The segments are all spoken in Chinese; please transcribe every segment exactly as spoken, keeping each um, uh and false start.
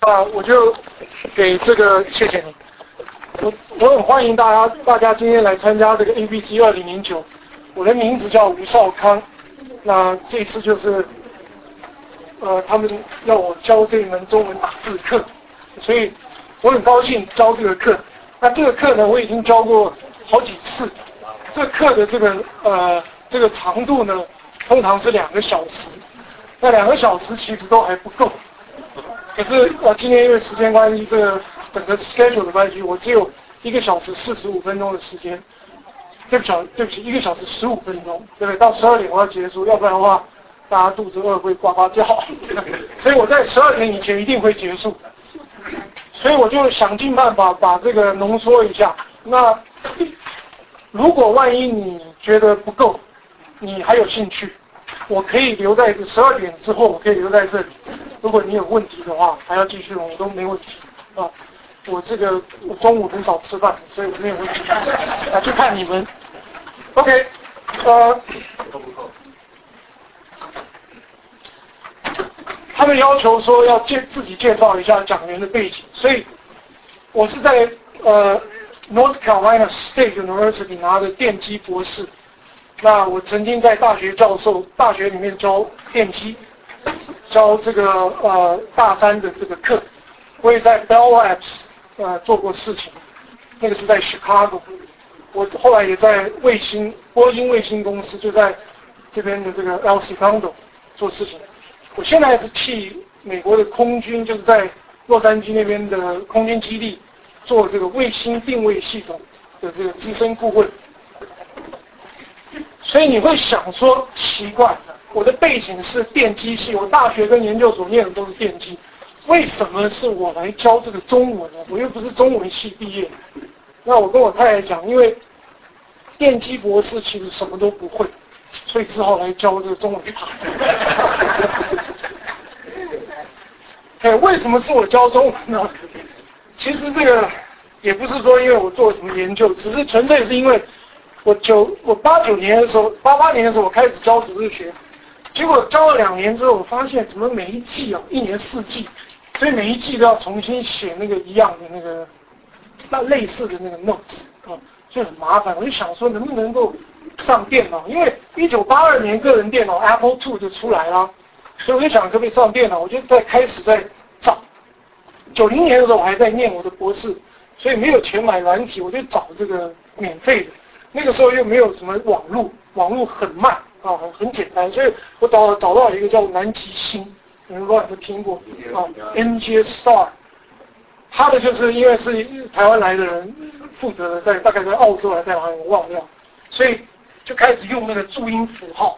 啊，我就给这个谢谢你。我我很欢迎大家，大家今天来参加这个 A B C 二零零九。我的名字叫吴少康。那这次就是呃，他们要我教这一门中文打字课，所以我很高兴教这个课。那这个课呢，我已经教过好几次。这个课的这个呃这个长度呢，通常是两个小时。那两个小时其实都还不够。可是我今天因为时间关系，这个整个 schedule 的关系，我只有一个小时四十五分钟的时间。对不起，对不起，一个小时十五分钟，对不对？到十二点我要结束，要不然的话，大家肚子饿会呱呱叫。所以我在十二点以前一定会结束。所以我就想尽办法把这个浓缩一下。那如果万一你觉得不够，你还有兴趣，我可以留在这十二点之后，我可以留在这里。如果你有问题的话，还要继续，我都没问题啊。我这个我中午很少吃饭，所以我没有问题。啊，就看你们。OK， 呃，他们要求说要介自己介绍一下讲员的背景，所以我是在呃 North Carolina State University 拿的电机博士。那我曾经在大学教授，大学里面教电机，教这个呃大三的这个课。我也在 Bell Labs 呃做过事情，那个是在 Chicago。我后来也在卫星波音卫星公司，就在这边的这个 L C Condo 做事情。我现在是替美国的空军，就是在洛杉矶那边的空军基地做这个卫星定位系统的这个资深顾问。所以你会想说奇怪，我的背景是电机系，我大学跟研究所念的都是电机，为什么是我来教这个中文呢？我又不是中文系毕业。那我跟我太太讲，因为电机博士其实什么都不会，所以只好来教这个中文法。哎，为什么是我教中文呢？其实这个也不是说因为我做什么研究，只是纯粹是因为我九我八九年的时候，八八年的时候我开始教组织学，结果教了两年之后，我发现怎么每一季啊，一年四季，所以每一季都要重新写那个一样的那个那类似的那个 notes 啊，就很麻烦。我就想说能不能够上电脑，因为一九八二年个人电脑 Apple 二就出来了，所以我就想可不可以上电脑，我就在开始在找。九零年的时候我还在念我的博士，所以没有钱买软体，我就找这个免费的。那个时候又没有什么网络，网络很慢啊，很很简单，所以我找找到一个叫南极星，你们不知道有没有听过啊 ？M J Star， 他的就是因为是台湾来的人负责的，在大概在澳洲还在哪里我忘掉，所以就开始用那个注音符号。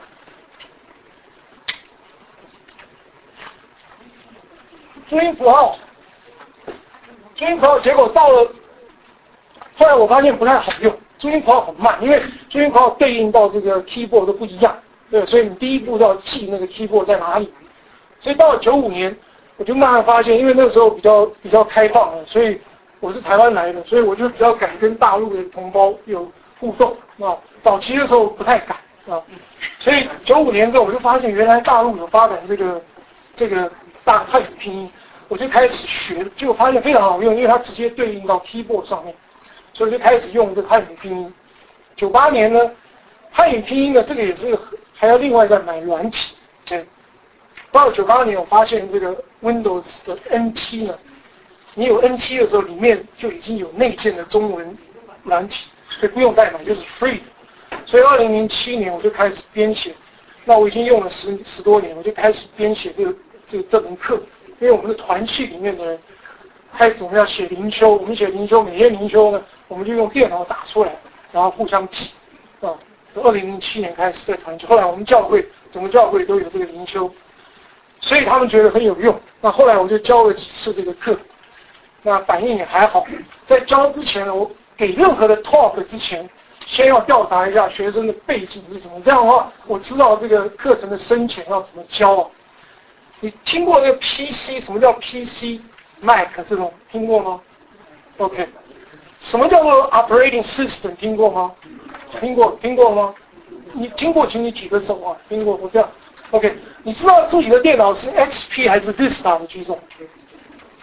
注音符号，注音符号，结果到了，后来我发现不太好用。注音符号很慢，因为注音符号对应到这个 keyboard 都不一样，对，所以你第一步都要记那个 keyboard 在哪里。所以到了九五年，我就慢慢发现，因为那个时候比较比较开放了，所以我是台湾来的，所以我就比较敢跟大陆的同胞有互动啊。早期的时候不太敢啊，所以九五年之后我就发现，原来大陆有发展这个这个大汉语拼音，我就开始学，结果发现非常好用，因为它直接对应到 keyboard 上面。所以就开始用这个汉语拼音。九八年呢，汉语拼音呢，这个也是还要另外再买软体。对，到了九八年，我发现这个 Windows 的 N 七 呢，你有 N 七 的时候，里面就已经有内建的中文软体，所以不用再买，就是 free 的。所以二零零七年我就开始编写，那我已经用了十十多年，我就开始编写这个这个这门课，因为我们的团契里面的人。开始我们要写灵修，我们写灵修，每天灵修呢，我们就用电脑打出来，然后互相记。啊，二零零七年开始在团契，后来我们教会整个教会都有这个灵修，所以他们觉得很有用。那后来我就教了几次这个课，那反应也还好。在教之前呢，我给任何的 talk 之前，先要调查一下学生的背景是什么，这样的话我知道这个课程的深浅要怎么教啊。你听过那个 P C？ 什么叫 P C？Mac 这种听过吗 ？OK， 什么叫做 Operating System 听过吗？听过听过吗？你听过请你举个手啊！听过我这样 OK， 你知道自己的电脑是 X P 还是 Vista 的举手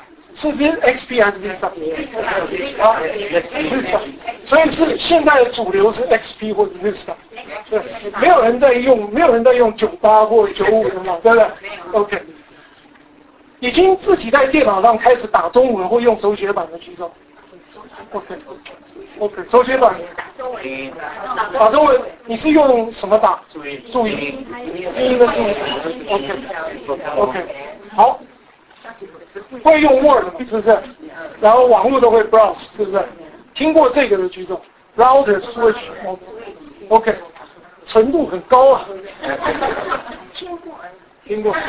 是 X P 还是 Vista？ 啊 ，Vista。所以是现在的主流是 X P 或者 Vista。对，没有人在用，没有人在用九八或九五的嘛，对不对 ？OK。已经自己在电脑上开始打中文或用手写板的举手。OK。OK， 手写板。打中文，你是用什么打？注音。注音。拼音的注音。OK。OK。好。会用 Word 是不是？然后网络都会 browse 是不是？听过这个的举手。Router switch OK， 程度很高啊。听过。听过。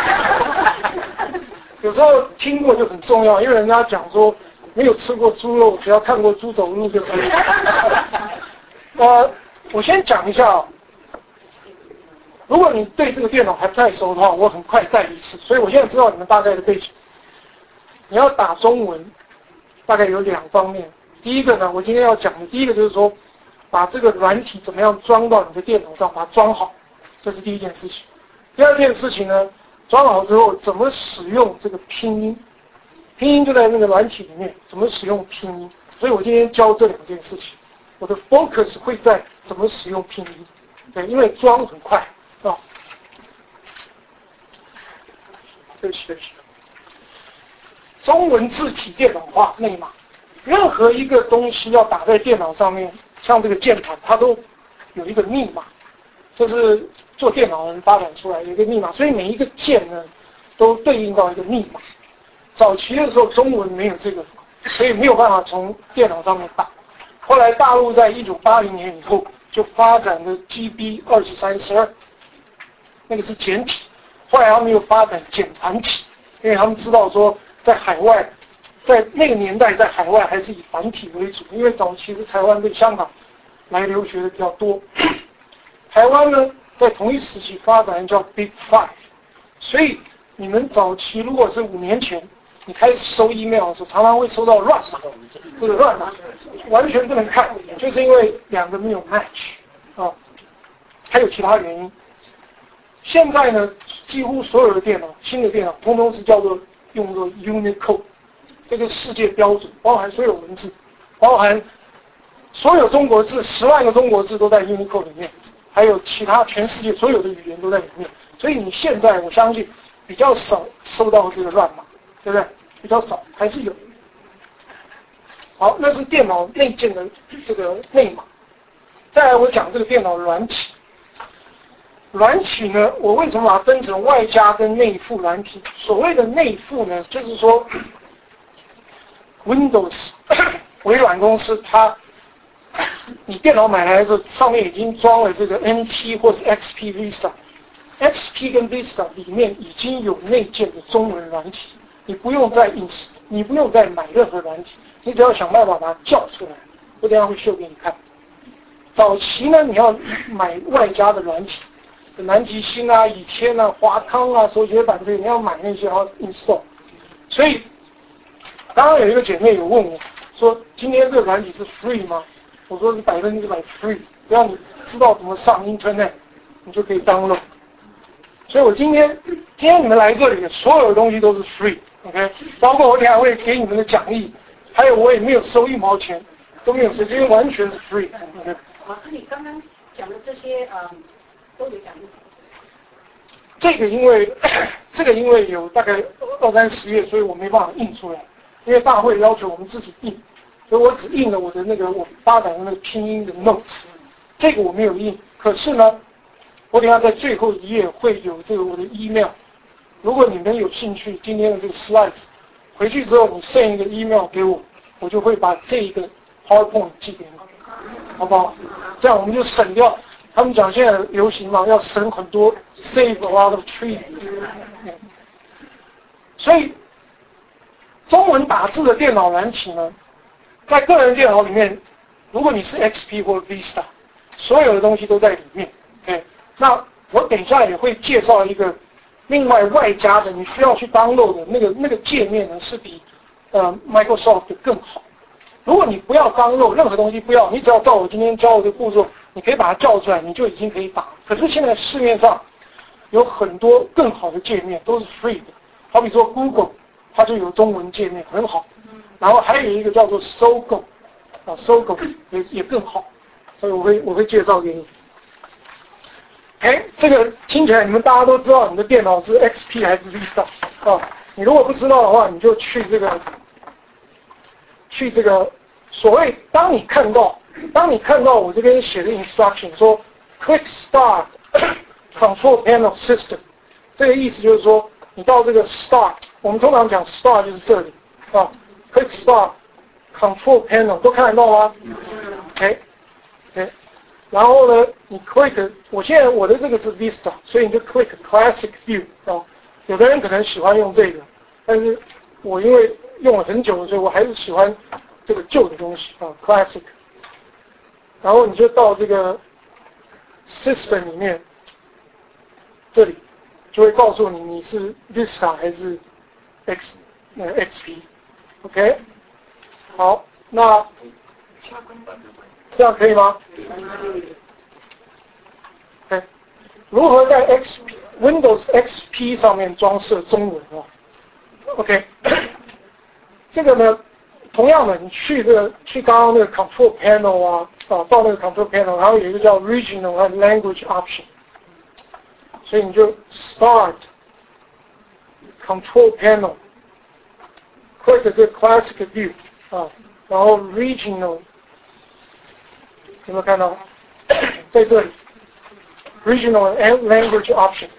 有时候听过就很重要，因为人家讲说没有吃过猪肉，只要看过猪走路就可以。呃，我先讲一下啊。如果你对这个电脑还不太熟的话，我很快带一次，所以我现在知道你们大概的背景。你要打中文，大概有两方面。第一个呢，我今天要讲的第一个就是说，把这个软体怎么样装到你的电脑上，把它装好，这是第一件事情。第二件事情呢，装好之后怎么使用这个拼音，拼音就在那个软体里面，怎么使用拼音。所以我今天教这两件事情，我的 focus 会在怎么使用拼音。对，因为装很快啊。对不起，对不起。中文字体电脑化内码，任何一个东西要打在电脑上面，像这个键盘，它都有一个密码，这是做电脑人发展出来的一个密码，所以每一个键呢，都对应到一个密码。早期的时候，中文没有这个，所以没有办法从电脑上面打。后来大陆在一九八零年以后，就发展了 G B 二十三十二，那个是简体。后来他们又发展简繁体，因为他们知道说，在海外，在那个年代，在海外还是以繁体为主，因为早期是台湾跟香港来留学的比较多。台湾呢，在同一时期发展叫 Big Five， 所以你们早期如果是五年前，你开始收 email 的时候，常常会收到乱码，或者乱码，完全不能看，就是因为两个没有 match 啊，还有其他原因。现在呢，几乎所有的电脑，新的电脑，通通是叫做用作 Unicode 这个世界标准，包含所有文字，包含所有中国字，十万个中国字都在 Unicode 里面，还有其他全世界所有的语言都在里面。所以你现在我相信比较少收到这个乱码，对不对？比较少，还是有。好，那是电脑内建的这个内码。再来，我讲这个电脑软体。软体呢，我为什么把它分成外加跟内附软体？所谓的内附呢，就是说 Windows 微软公司它，你电脑买来的时候，上面已经装了这个 N T 或是 X P Vista。X P 跟 Vista 里面已经有内建的中文软体，你不用再 ins， 你不用再买任何软体，你只要想办法把它叫出来，我等一下会秀给你看。早期呢，你要买外加的软体。南极星啊、以前啊、华康啊、手写板这些，你要买那些要 install。所以，刚刚有一个姐妹有问我，说今天这个软体是 free 吗？我说是百分之百 free， 只要你知道怎么上 internet， 你就可以 download。所以我今天今天你们来这里，所有的东西都是 free，OK， 包括我等一下会给你们的奖励，还有我也没有收一毛钱，都没有收，因为完全是 free。OK。 好，那你刚刚讲的这些，嗯。都有奖励。 这个因为这个因为有大概二三十页，所以我没办法印出来，因为大会要求我们自己印，所以我只印了我的那个我发展的那个拼音的 notes， 这个我没有印。可是呢，我等一下在最后一页会有这个我的 email， 如果你们有兴趣，今天的这个 slides 回去之后你 send 一个 email 给我，我就会把这一个 PowerPoint 寄给你，好不好？这样我们就省掉。他们讲现在流行嘛，要省很多 ，save a lot of trees。所以，中文打字的电脑软体呢，在个人电脑里面，如果你是 X P 或 Vista， 所有的东西都在里面。对，那我等一下也会介绍一个另外外加的，你需要去 download 的那个那个界面呢，是比呃 Microsoft 的更好。如果你不要 download 任何东西，不要，你只要照我今天教我的步骤，你可以把它叫出来，你就已经可以打。可是现在市面上有很多更好的界面，都是 free 的。好比说 Google， 它就有中文界面，很好。然后还有一个叫做搜狗，啊，搜狗也也更好，所以我会我会介绍给你。哎，这个听起来你们大家都知道，你的电脑是 X P 还是 Vista 啊？你如果不知道的话，你就去这个去这个所谓，当你看到当你看到我这边写的 instruction 说 Quick Start Control Panel System， 这个意思就是说，你到这个 Start， 我们通常讲 Start 就是这里啊 ，Quick Start Control Panel 都看得到吗 ？OK， OK。然后呢，你 click， 我现在我的这个是 Vista， 所以你就 click Classic View 啊。有的人可能喜欢用这个，但是我因为用了很久，所以我还是喜欢这个旧的东西啊 ，Classic。然后你就到这个 System 里面，这里就会告诉你你是 Vista 还是 X 呃 X P。OK， 好，那这样可以吗？对，如何在 X P Windows X P 上面装设中文啊 ？OK， 这个呢，同样的，你去这个去刚刚那个 Control Panel 啊，啊，到那个 Control Panel， 然后有一个叫 Regional 和 Language Option， 所以你就 Start Control Panel，click 这个 Classic View 啊，然后 Regional。有没有看到？在这里 ，Regional and Language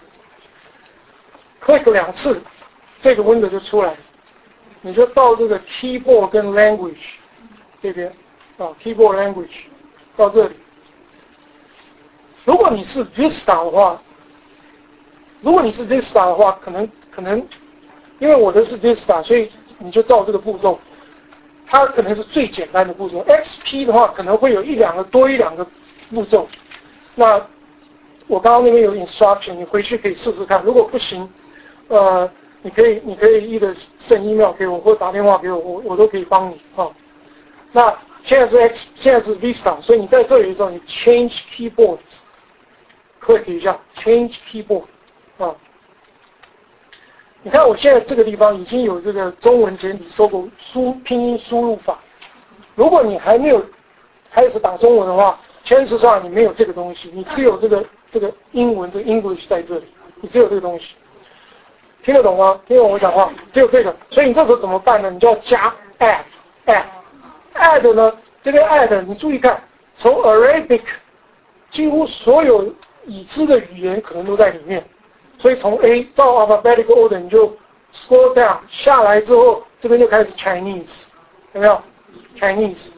Option，click 两次，这个 window 就出来了。你就到这个 Keyboard 跟 Language 这边啊 ，Keyboard Language 到这里。如果你是 Vista 的话，如果你是 Vista 的话，可能可能，因为我的是 Vista， 所以你就照这个步骤。它可能是最简单的步骤 ，X P 的话可能会有一两个多一两个步骤。那我刚刚那边有 instruction， 你回去可以试试看。如果不行，呃，你可以你可以 either send email 给我或打电话给我，我我都可以帮你啊。那现在是 X， 现在是 Vista， 所以你在这里的时候，你 change keyboard，click 一下 change keyboard 啊。你看我现在这个地方已经有这个中文简体搜狗输拼音输入法。如果你还没有开始打中文的话，事实上你没有这个东西，你只有这个这个英文这个 English 在这里，你只有这个东西。听得懂吗？听得懂我讲话？只有这个，所以你这时候怎么办呢？你就要加 add add add 呢？这边 add 你注意看，从 Arabic 几乎所有已知的语言可能都在里面。所以从 A 照 alphabetical order 你就 scroll down 下来之后，这边就开始 Chinese， 有没有 ？Chinese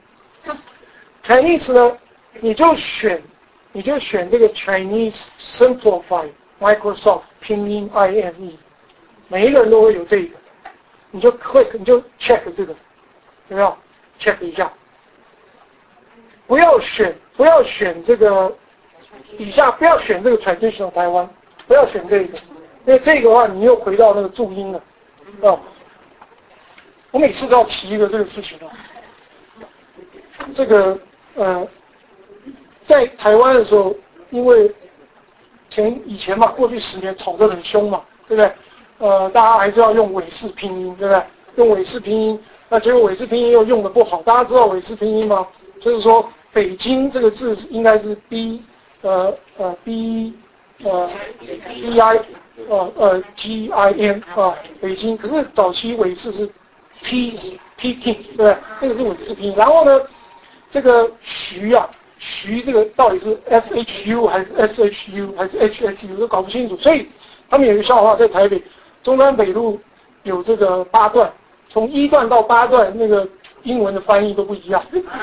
Chinese 呢，你就选你就选这个 Chinese Simplified Microsoft 拼音 I M E， 每一个人都会有这个，你就 click 你就 check 这个，有没有 ？check 一下，不要选不要选这个以下不要选这个 Traditional 台湾。不要选这个，因为这个的话，你又回到那个注音了，啊！我每次都要提一个这个事情啊。这个呃，在台湾的时候，因为前以前嘛，过去十年吵得很凶嘛，对不对？呃，大家还是要用韦氏拼音，对不对？用韦氏拼音，那结果韦氏拼音又用的不好。大家知道韦氏拼音吗？就是说，北京这个字应该是 B， 呃呃 B。呃 ，B I， 呃呃 G I N 啊，北京。可是早期韦氏是 P P King， 对不对？这个是韦氏拼音。然后呢，这个徐啊，徐这个到底是 S H U 还是 S H U 还是 H S U 都搞不清楚。所以他们有一个笑话，在台北中山北路有这个八段，从一段到八段那个英文的翻译都不一样。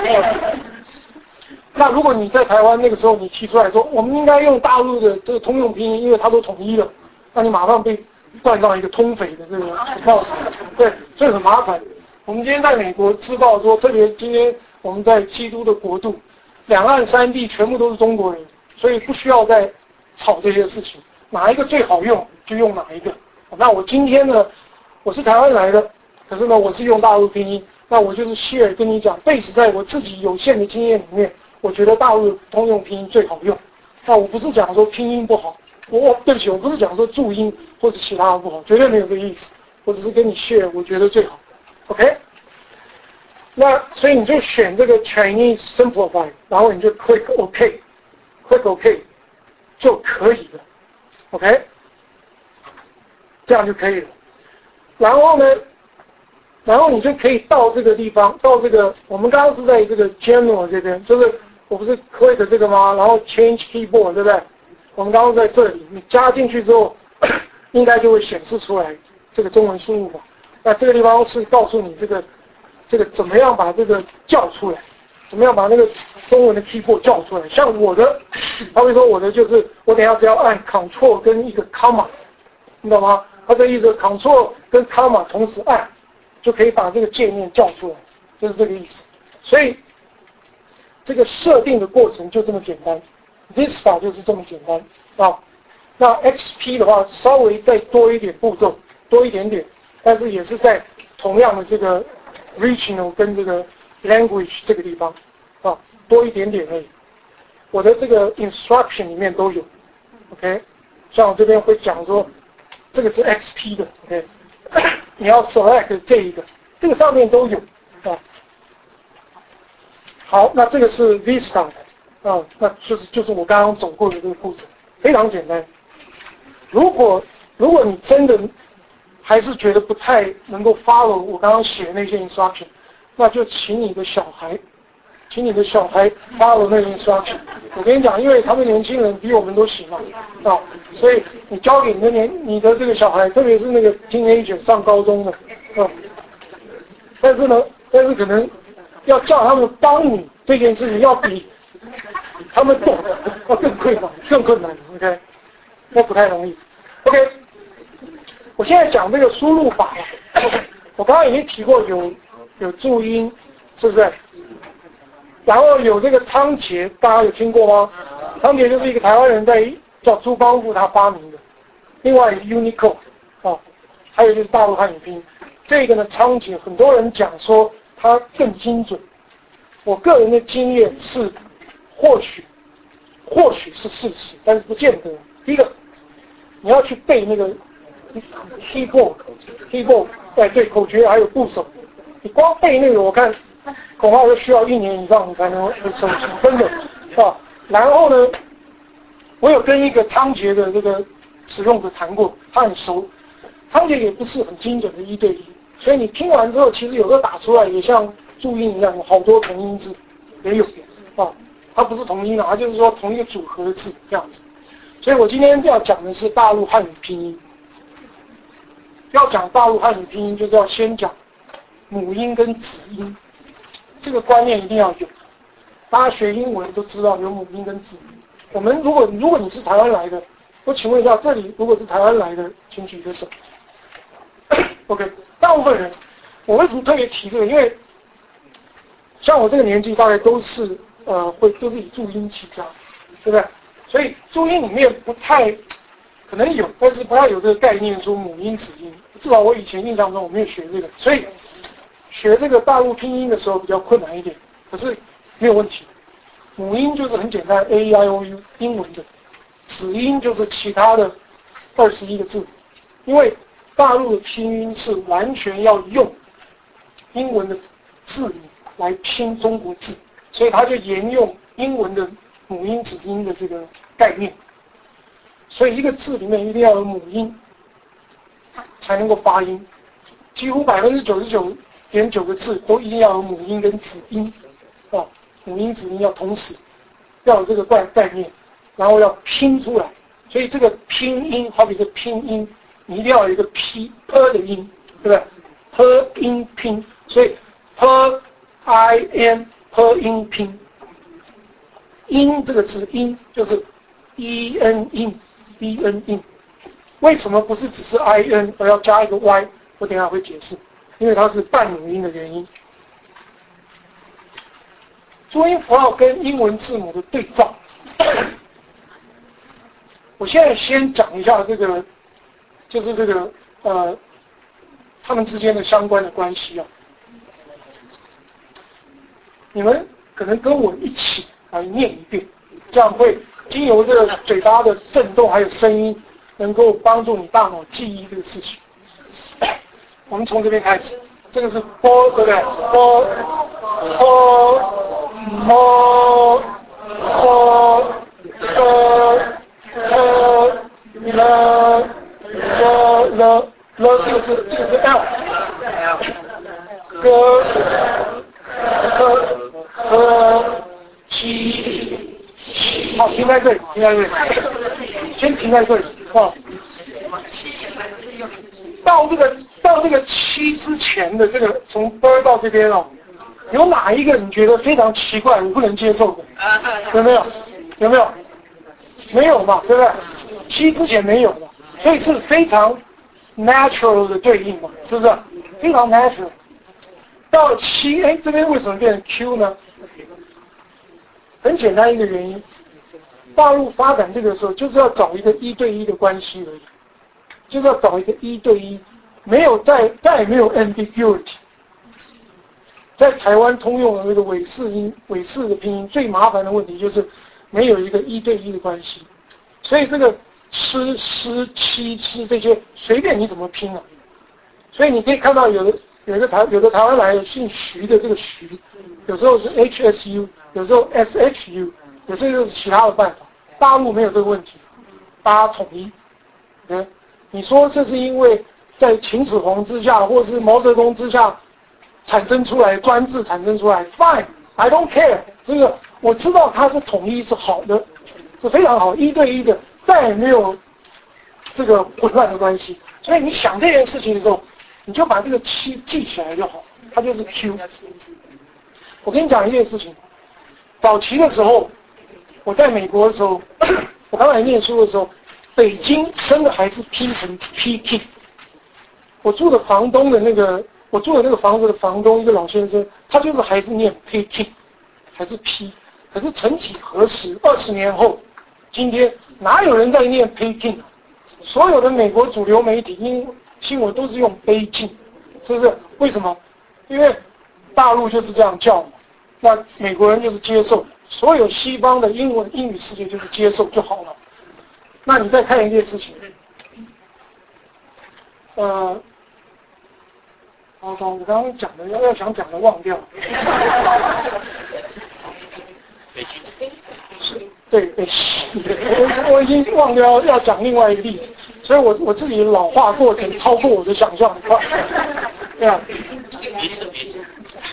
那如果你在台湾那个时候你提出来说，我们应该用大陆的这个通用拼音，因为它都统一了，那你马上被冠上一个通匪的这个帽子，对，所以很麻烦。我们今天在美国知道说，特别今天我们在基督的国度，两岸三地全部都是中国人，所以不需要再吵这些事情，哪一个最好用就用哪一个。那我今天呢，我是台湾来的，可是呢我是用大陆拼音，那我就是 share 跟你讲，base在我自己有限的经验里面。我觉得大陆通用拼音最好用，那我不是讲说拼音不好，我对不起，我不是讲说注音或者其他的不好，绝对没有这个意思我只是跟你 share 我觉得最好 ，OK？ 那所以你就选这个 Chinese Simplify， 然后你就 click OK，click OK 就可以了 ，OK？ 这样就可以了。然后呢，然后你就可以到这个地方，到这个我们刚刚是在这个 General 这边，就是我不是 click 这个吗？然后 Change Keyboard， 对不对？我们刚刚在这里，你加进去之后，应该就会显示出来这个中文输入法。那这个地方是告诉你这个这个怎么样把这个叫出来，怎么样把那个中文的 keyboard 叫出来。像我的，他会说我的就是我等一下只要按 Control 跟一个 comma， 你懂吗？他这意思 Control 跟 comma 同时按，就可以把这个界面叫出来，就是这个意思。所以这个设定的过程就这么简单。Vista 就是这么简单啊，那 X P 的话稍微再多一点步骤，多一点点，但是也是在同样的这个 regional 跟这个 language 这个地方啊，多一点点而已。我的这个 instruction 里面都有 ，OK， 像我这边会讲说，这个是 X P 的 ，OK， 你要 select 这一个，这个上面都有啊。好，那这个是 Vista 的。啊，那就是就是我刚刚走过的这个步骤，非常简单。如果如果你真的还是觉得不太能够 follow 我刚刚写的那些 instruction， 那就请你的小孩，请你的小孩 follow 那个 instruction。我跟你讲，因为他们年轻人比我们都行嘛，啊，所以你交给你的年你的这个小孩，特别是那个 teenager 上高中的，啊，但是呢，但是可能要叫他们帮你这件事情，要比他们懂要更困难，更困难 ，OK， 那不太容易 ，OK。我现在讲这个输入法，我刚刚已经提过有有注音，是不是？然后有这个仓颉，大家有听过吗？仓颉就是一个台湾人在叫朱光复他发明的，另外 Unicode 啊，还有就是大陆汉语拼音。这个呢，仓颉很多人讲说它更精准，我个人的经验是。或许，或许是事实，但是不见得。第一个，你要去背那个 keyboard，keyboard， 哎，对，口诀还有部首，你光背那个，我看恐怕就需要一年以上你才能熟悉，真的啊。然后呢，我有跟一个仓颉的这个使用者谈过，他很熟，仓颉也不是很精准的一对一，所以你听完之后，其实有时候打出来也像注音一样，有好多同音字也有啊。它不是同音啊，它就是说同一个组合的字这样子。所以我今天要讲的是大陆汉语拼音。要讲大陆汉语拼音，就是要先讲母音跟子音，这个观念一定要有。大家学英文都知道有母音跟子音。我们如果如果你是台湾来的，我请问一下，这里如果是台湾来的，请举个手。OK， 大部分人，我为什么特别提这个？因为像我这个年纪，大概都是。呃，会都是以注音起家，对不对？所以注音里面不太可能有，但是不太有这个概念说母音子音。至少我以前印象中我没有学这个，所以学这个大陆拼音的时候比较困难一点。可是没有问题，母音就是很简单 ，A E I O U 英文的，子音就是其他的二十一个字。因为大陆的拼音是完全要用英文的字母来拼中国字。所以他就沿用英文的母音子音的这个概念，所以一个字里面一定要有母音才能够发音，几乎百分之九十九点九个字都一定要有母音跟子音啊，母音子音要同时要有这个概概念，然后要拼出来。所以这个拼音，好比是拼音，你一定要有一个 p p 的音，对不对 ？p 音拼，所以 p i n。p 音拼，音这个字音就是 e n 音 e n 音，为什么不是只是 i n 而要加一个 y？ 我等一下会解释，因为它是半母音的原因。注音符号跟英文字母的对照，我现在先讲一下这个，就是这个呃，它们之间的相关的关系啊。你们可能跟我一起来念一遍，这样会经由这个嘴巴的震动还有声音，能够帮助你大脑记忆这个事情。 我们从这边开始，这个是波，对不对？波波摩波呃呃了了了了，这个是这个是 L， 哥和和七，好，停在这里，停在这里，先停在这里啊。到这个到这个七之前的这个从 bird 到这边哦，有哪一个你觉得非常奇怪，我不能接受的？有没有？有没有？没有嘛，对不对？七之前没有嘛，所以是非常 natural 的对应嘛，是不是？非常 natural。到了七，哎，这边为什么变成 Q 呢？很简单一个原因，大陆发展这个时候就是要找一个一对一的关系而已。就是要找一个一对一，没有再再也没有 ambiguity。在台湾通用的那个韦氏音韦氏的拼音最麻烦的问题就是没有一个一对一的关系，所以这个吃吃七吃这些随便你怎么拼啊。所以你可以看到有的有的台有的台湾来的姓徐的这个徐，有时候是 H S U， 有时候 S H U， 有时候又是其他的办法。大陆没有这个问题，大家统一。嗯。你说这是因为在秦始皇之下，或是毛泽东之下产生出来专制产生出来 ，fine，I don't care。这个我知道它是统一是好的，是非常好，一对一的，再也没有这个混乱的关系。所以你想这件事情的时候，你就把这个七记起来就好，它就是 Q。我跟你讲一件事情，早期的时候，我在美国的时候，我刚来念书的时候。北京真的还是拼成 P K。我住的房东的那个，我住的那个房子的房东一个老先生，他就是还是念 P K， 还是 P。可是曾几何时，二十年后，今天哪有人在念 P K？ 所有的美国主流媒体英新闻都是用北京，是不是？为什么？因为大陆就是这样叫嘛，那美国人就是接受，所有西方的英文英语世界就是接受就好了。那你再看一件事情，呃，好好，我刚刚讲的要要想讲的忘掉， 北京， 对，北京，我我已经忘掉要讲另外一个例子，所以我我自己的老化过程超过我的想象，对啊， 彼此彼此，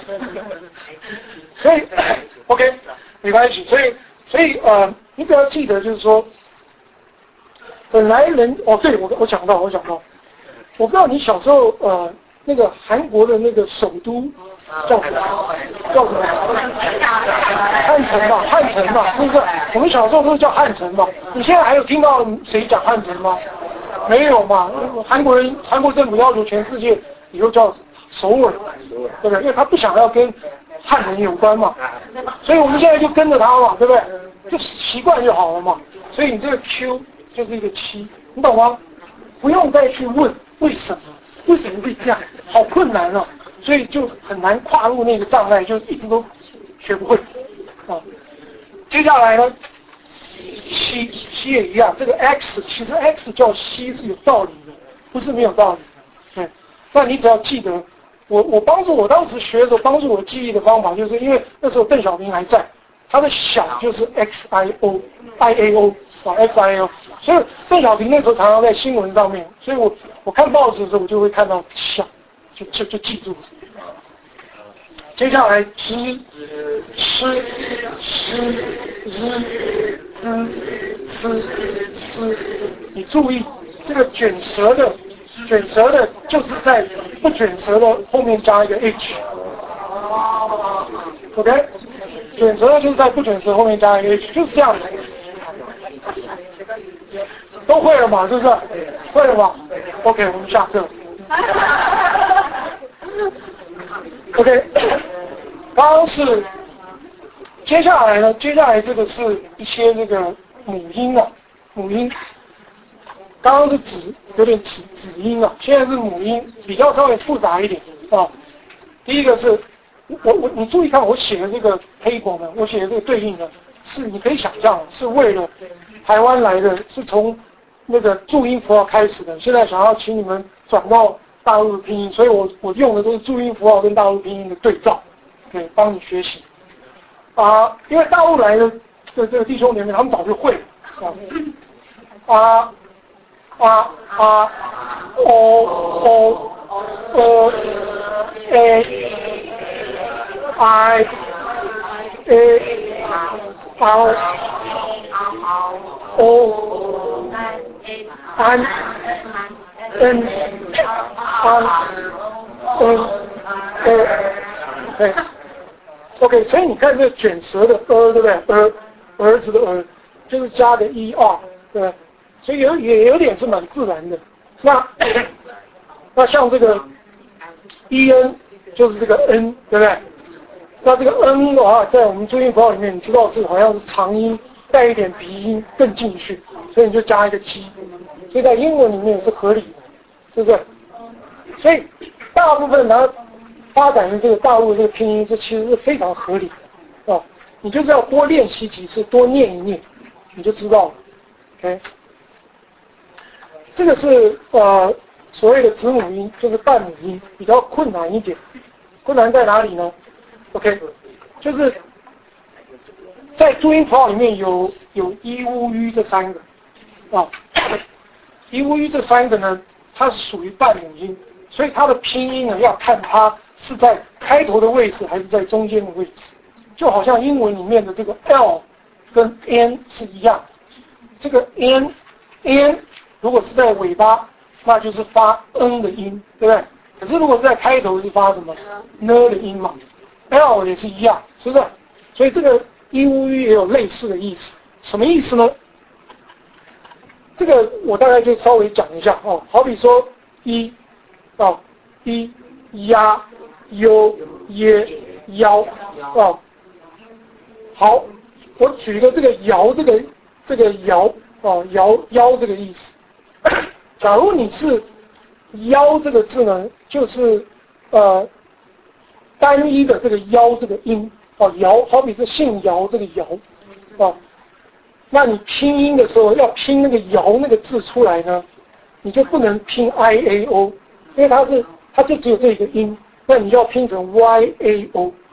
所以 OK 没关系，所以所以呃，你只要记得就是说。本来人哦，对我我讲到我讲到，我不知道你小时候呃那个韩国的那个首都叫什么叫什么汉城吧汉城吧，是不是？我们小时候都是叫汉城吧？你现在还有听到谁讲汉城吗？没有嘛？韩国人韩国政府要求全世界以后叫首尔，对不对？因为他不想要跟汉人有关嘛，所以我们现在就跟着他嘛，对不对？就习惯就好了嘛。所以你这个 Q。就是一个七，你懂吗？不用再去问为什么，为什么会这样，好困难啊！所以就很难跨入那个障碍，就一直都学不会啊。接下来呢，西西也一样，这个 X 其实 X 叫西是有道理的，不是没有道理的。对，那你只要记得，我我帮助我当时学的时候，帮助我记忆的方法，就是因为那时候邓小平还在，他的小就是 X I O I A O 啊 X I O。所以邓小平那时候常常在新闻上面，所以我我看报纸的时候，我就会看到小，就就就记住了。接下来知、吃、吃、日、滋、吃、吃，你注意这个卷舌的，卷舌的就是在不卷舌的后面加一个 H。OK， 卷舌的就是在不卷舌后面加一个 H， 就是这样的。都会了嘛，是不是？会了嘛 ？OK， 我们下课。OK， 刚刚是，接下来呢？接下来这个是一些这个母音啊，母音。刚刚是子，有点子子音啊，现在是母音，比较稍微复杂一点啊。第一个是，我我你注意看我写的这个黑狗呢，我写的这个对应的，是你可以想象是为了台湾来的，是从那个注音符号开始的，现在想要请你们转到大陆的拼音，所以我我用的都是注音符号跟大陆拼音的对照，对，帮你学习。啊，因为大陆来的这这个弟兄姐妹，他们早就会了啊啊啊哦哦呃 a i a r o an n an n e 对 OK， 所以你看这个卷舌的呃，对不对？儿儿子的儿，就是加个 er， 对不对？所以有也有点是蛮自然的。那那像这个 en 就是这个 n， 对不对？那这个 n 的话，在我们注音符号里面，你知道是好像是长音带一点鼻音更进去，所以你就加一个 g， 所以在英文里面也是合理的，是不是？所以大部分它发展的这个大陆的这个拼音，这其实是非常合理的啊！你就是要多练习几次，多念一念，你就知道了。OK， 这个是呃所谓的子母音，就是半母音，比较困难一点。困难在哪里呢 ？OK， 就是在注音符号里面有有一乌 u 这三个啊，一乌 u 这三个呢，它是属于半母音，所以它的拼音呢要看它是在开头的位置还是在中间的位置，就好像英文里面的这个 L 跟 N 是一样，这个 N N 如果是在尾巴，那就是发 N 的音，对不对？可是如果是在开头是发什么 N 的音嘛 ，L 也是一样，是不是？所以这个一乌 u 也有类似的意思，什么意思呢？这个我大概就稍微讲一下哦，好比说一哦一呀。优耶腰啊，好，我举个这个摇这个这个摇啊摇腰这个意思。假如你是腰这个字呢，就是呃单一的这个腰这个音啊摇，好比是姓姚这个姚啊，那你拼音的时候要拼那个摇那个字出来呢，你就不能拼 I A O， 因为它是它就只有这个音。那你要拼成 Y A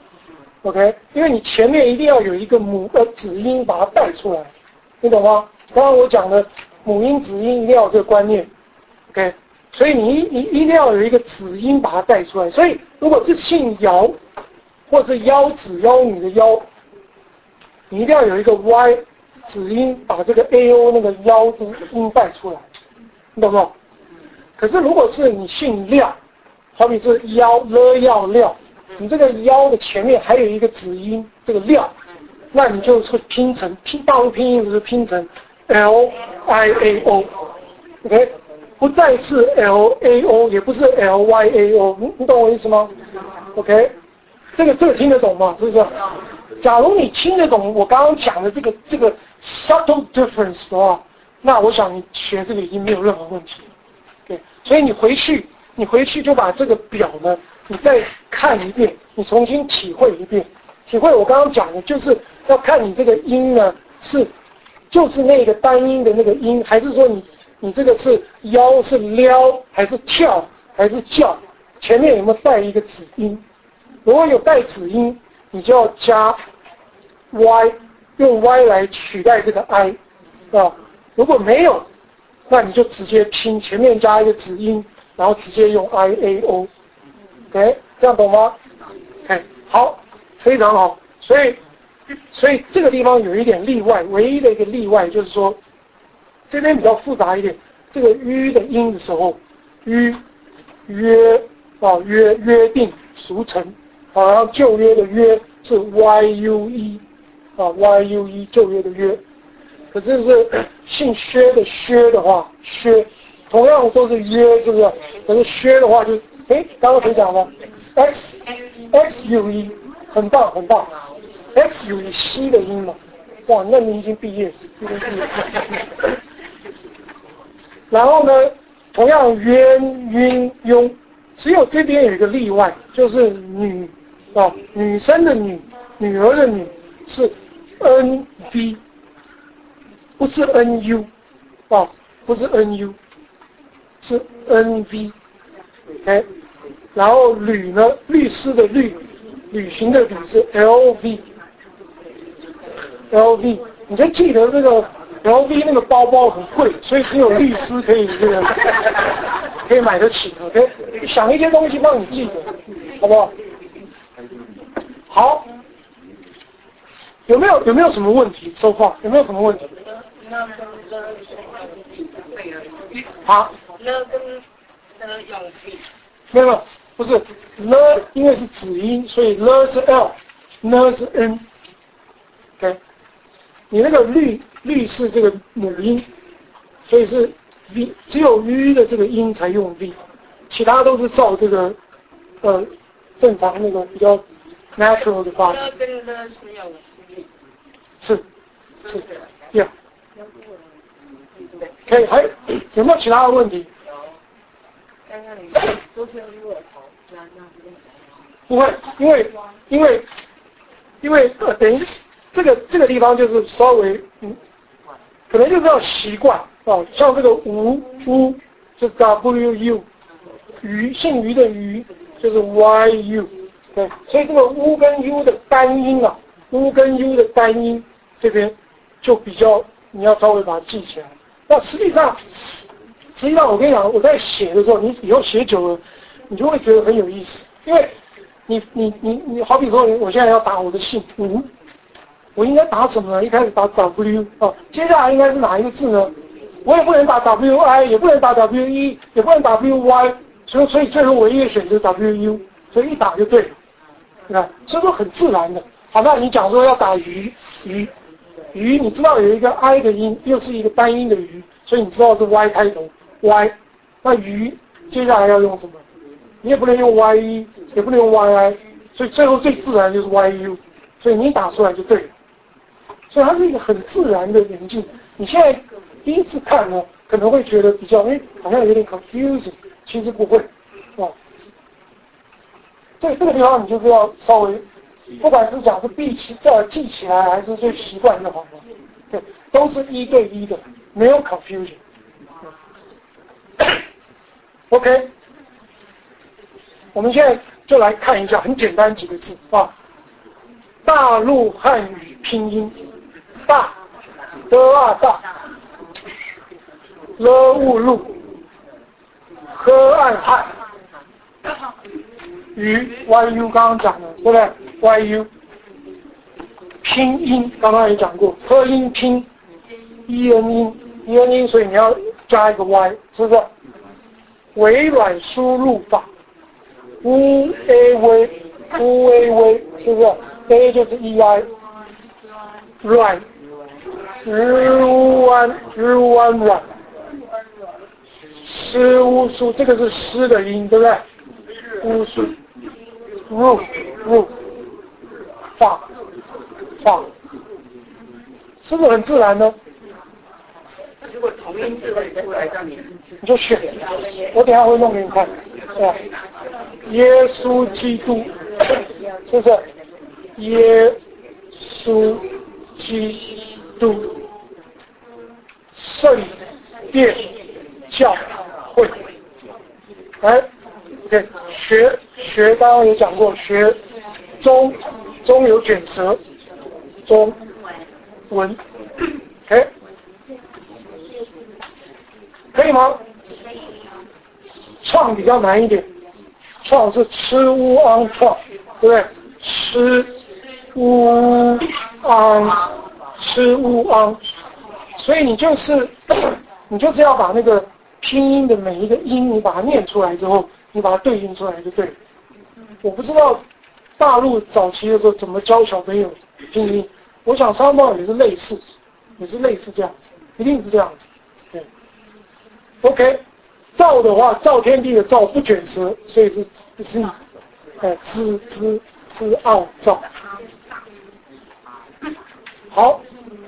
O，OK， 因为你前面一定要有一个母呃子音把它带出来，你懂吗？刚刚我讲的母音子音一定要有这个观念 ，OK， 所以你你一定要有一个子音把它带出来。所以如果是姓姚或是妖子妖女的妖，你一定要有一个 Y 子音把这个 A O 那个妖的音带出来，你懂不懂？可是如果是你姓廖，好比是腰了要料，你这个腰的前面还有一个子音，这个料，那你就会拼成拼大陆拼音就是拼成 L I A O，OK， 不再是 L A O， 也不是 L Y A O， 你你懂我意思吗 ？OK， 这个这个听得懂吗？是不是？假如你听得懂我刚刚讲的这个这个 subtle difference 的话，那我想你学这个已经没有任何问题。对，所以你回去。你回去就把这个表呢，你再看一遍，你重新体会一遍。体会我刚刚讲的，就是要看你这个音呢是，就是那个单音的那个音，还是说你你这个是腰是撩，还是跳，还是叫，前面有没有带一个子音？如果有带子音，你就要加 y， 用 y 来取代这个 i， 啊，如果没有，那你就直接拼前面加一个子音。然后直接用 I A O，OK， 这样懂吗 ？OK， 好，非常好。所以，所以这个地方有一点例外，唯一的一个例外就是说，这边比较复杂一点。这个 u 的音的时候 ，u 约啊约约定俗成，啊，然后旧约的约是 Y U E 啊 Y U E 旧约的约，可是是姓薛的薛的话，薛。同样都是约，是不是？可是薛的话就，哎，刚刚谁讲的 ？X X U E， 很棒很棒 ，X U E 西的音嘛，哇，那你已经毕业，已经毕业。然后呢，同样冤晕庸，只有这边有一个例外，就是女啊，女生的女，女儿的女是 N V， 不是 N U 啊，不是 N U。是 N V， ，OK， 然后旅呢，律师的律，旅行的旅是 L V，L V， 你就记得这个 L V 那个包包很贵，所以只有律师可以这个可以买得起 ，OK， 想一些东西让你记得，好不好？好，有没有有没有什么问题？说话有没有什么问题？好， 了跟了用 V， 没有没有，不是了，因为是子音，所以了是 L， 是 N，OK， 你那个律律是这个母音，所以是 V， 只有 U 的这个音才用 V， 其他都是照这个呃正常那个比较 natural 的发音。 了跟了是用 V， 是是 ，Yeah。可以，还有没有其他的问题？ 刚刚你都是用 U 的头，那那不会，因为因为因为呃，等于这个这个地方就是稍微嗯，可能就是要习惯哦，像这个吴乌就是 W U， 鱼姓鱼的鱼就是 Y U， 对，所以这个乌跟 U 的单音啊，乌跟 U 的单音这边就比较你要稍微把它记起来。那实际上，实际上我跟你讲，我在写的时候，你以后写久了，你就会觉得很有意思。因为你你你你，好比说，我现在要打我的姓吴，我应该打什么呢？一开始打 W 啊，接下来应该是哪一个字呢？我也不能打 W I， 也不能打 W E， 也不能打 W Y， 所以所以最后唯一的选择 W U， 所以一打就对了，对吧？所以说很自然的。好，那你讲说要打鱼鱼。鱼，你知道有一个 I 的音，又是一个单音的鱼，所以你知道是 Y 开头 Y。那鱼接下来要用什么？你也不能用 Y E， 也不能用 Y I， 所以最后最自然就是 Y U， 所以你打出来就对了。所以它是一个很自然的演进。你现在第一次看呢，可能会觉得比较哎，好像有点 confusing， 其实不会啊。这这个地方你就是要稍微。不管是讲是记起这记起来，还是就习惯就好了，对，都是一对一的，没有 confusion。OK， 我们现在就来看一下很简单几个字啊，大陆汉语拼音，大，的啊大，了雾路，河岸汉。鱼 Y U 刚刚讲的对不对 ？Y U 拼音刚刚也讲过，合音拼 E N 音 E N 音，所以你要加一个 Y， 是不是？微软输入法 U A V U A V 是不是 ？A 就是 E I， 软日湾日湾软，诗乌苏这个是诗的音，对不对？乌苏。入入法法，是不是很自然呢？ 如果同音字会出来让你你就选，我等一下会弄给你看。对吧？耶稣基督，是不是？耶稣基督，圣殿教会，来。对，学学刚刚也讲过，学中中有卷舌，中文 ，OK， 可以吗？创比较难一点，创是吃乌昂创，对不对？吃乌昂，吃乌昂，所以你就是你就是要把那个拼音的每一个音，你把它念出来之后。你把它对应出来就对了。我不知道大陆早期的时候怎么教小朋友拼音，我想商报也是类似，也是类似这样子，一定是这样子。对 ，OK， 赵的话，赵天地的赵不卷舌，所以是是，哎，知知知奥赵。好，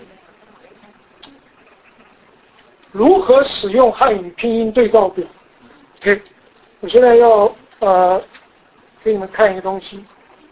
如何使用汉语拼音对照表 ？OK。我现在要呃给你们看一个东西，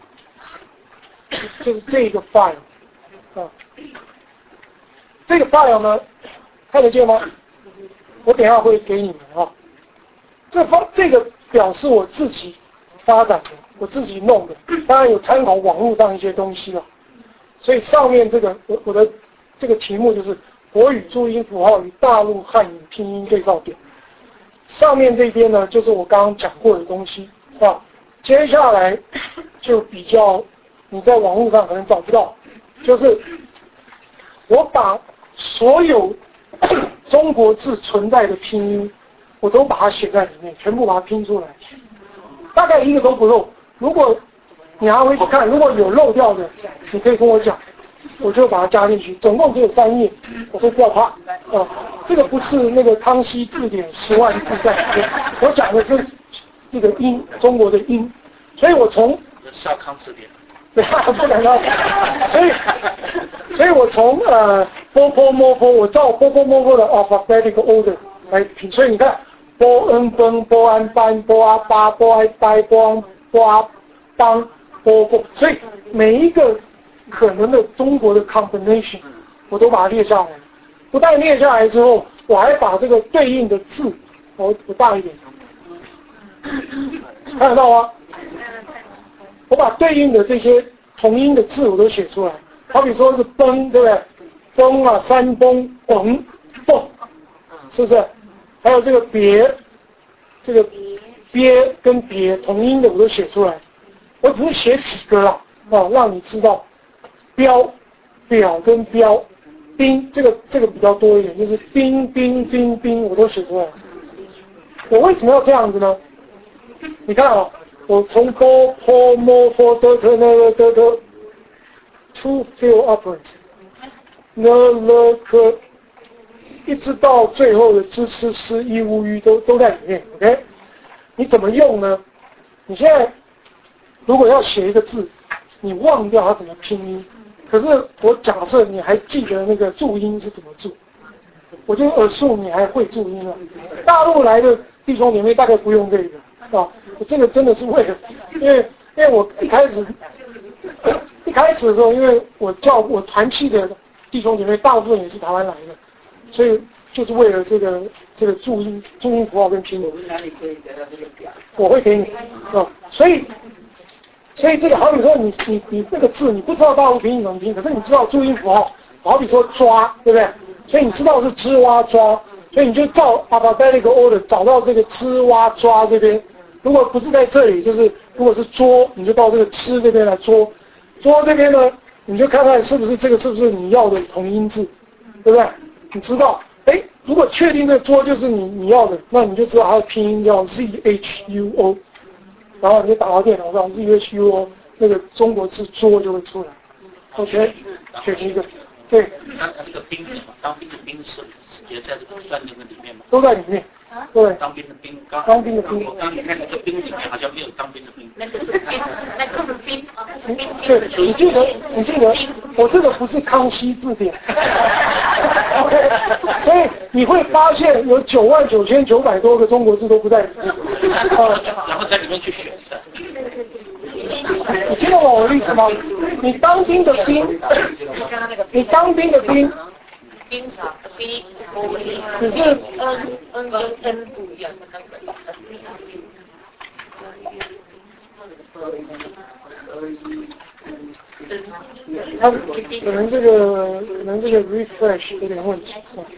就是这个 file 啊，这个 file 呢看得见吗？我等一下会给你们啊。这方这个表是我自己发展的，我自己弄的，当然有参考网络上一些东西了。所以上面这个我我的这个题目就是国语注音符号与大陆汉语拼音对照表。上面这边呢，就是我刚刚讲过的东西啊。接下来就比较你在网络上可能找不到，就是我把所有中国字存在的拼音，我都把它写在里面，全部把它拼出来，大概一个都不漏。如果你还会去看，如果有漏掉的，你可以跟我讲，我就把它加进去。总共只有三页，我都不要怕。呃，这个不是那个康熙字典十万字在里面，我讲的是这个音，中国的音。所以我从少康字典， 对，不能啊。所以，所以我从呃波波摸波，我照波波摸波的 alphabetic order 来拼。所以你看，波恩奔波安班波阿巴波埃呆波安波阿当波波，所以每一个可能的中国的 combination 我都把它列下来。不但列下来之后，我还把这个对应的字，我我大一点，看得到吗？我把对应的这些同音的字我都写出来。好比说是崩，对不对？崩啊，山崩，崩，蹦，是不是？还有这个别，这个憋跟别同音的我都写出来。我只是写几个啦，啊，让你知道。标、表跟标，兵这个这个比较多一点，就是兵兵兵兵我都写出来。我为什么要这样子呢？你看啊，我从波坡摸坡得得那得得 ，to fill upwards， 了了可，一直到最后的支吃吃一无余都都在里面。OK， 你怎么用呢？你现在如果要写一个字，你忘掉它怎么拼音。可是我假设你还记得那个注音是怎么注，我就耳熟你还会注音了。大陆来的弟兄姐妹大概不用这个啊，这个真的是为了，因为因为我一开始一开始的时候，因为我叫我团契的弟兄姐妹大部分也是台湾来的，所以就是为了这个这个注音注音符号跟拼音。哪里可以得到这个表？我会给你啊，所以。所以这个好比说你你你这个字你不知道大陆拼音怎么拼，可是你知道注音符号，好比说抓，对不对？所以你知道是吱哇抓，所以你就照 alphabetic order 找到这个吱哇抓这边。如果不是在这里，就是如果是捉，你就到这个吃这边来捉。捉这边呢，你就看看是不是这个是不是你要的同音字，对不对？你知道，哎，如果确定这个捉就是你你要的，那你就知道它的拼音叫 Z H U O。然后你就打到电脑上 Z H U O 那个中国字桌就会出来 ，OK， 选一个，对。 那那个兵是什么？当兵的兵是也在这个段那个里面吗？ 都在里面。对。 当兵的兵，刚当兵的兵。 我刚你看那个兵里面好像没有当兵的兵。 那个是兵，那个是兵，兵。 对，你记得，你记得，我这个不是康熙字典。OK， 所以你会发现有九万九千九百多个中国字都不在里面。 啊，然后在里面去选择。 你听懂我的意思吗？你当兵的兵，你当兵的兵， 兵啥？兵， 只是嗯嗯跟 N 不一样， 他可能这个可能这个 refresh 有点问题。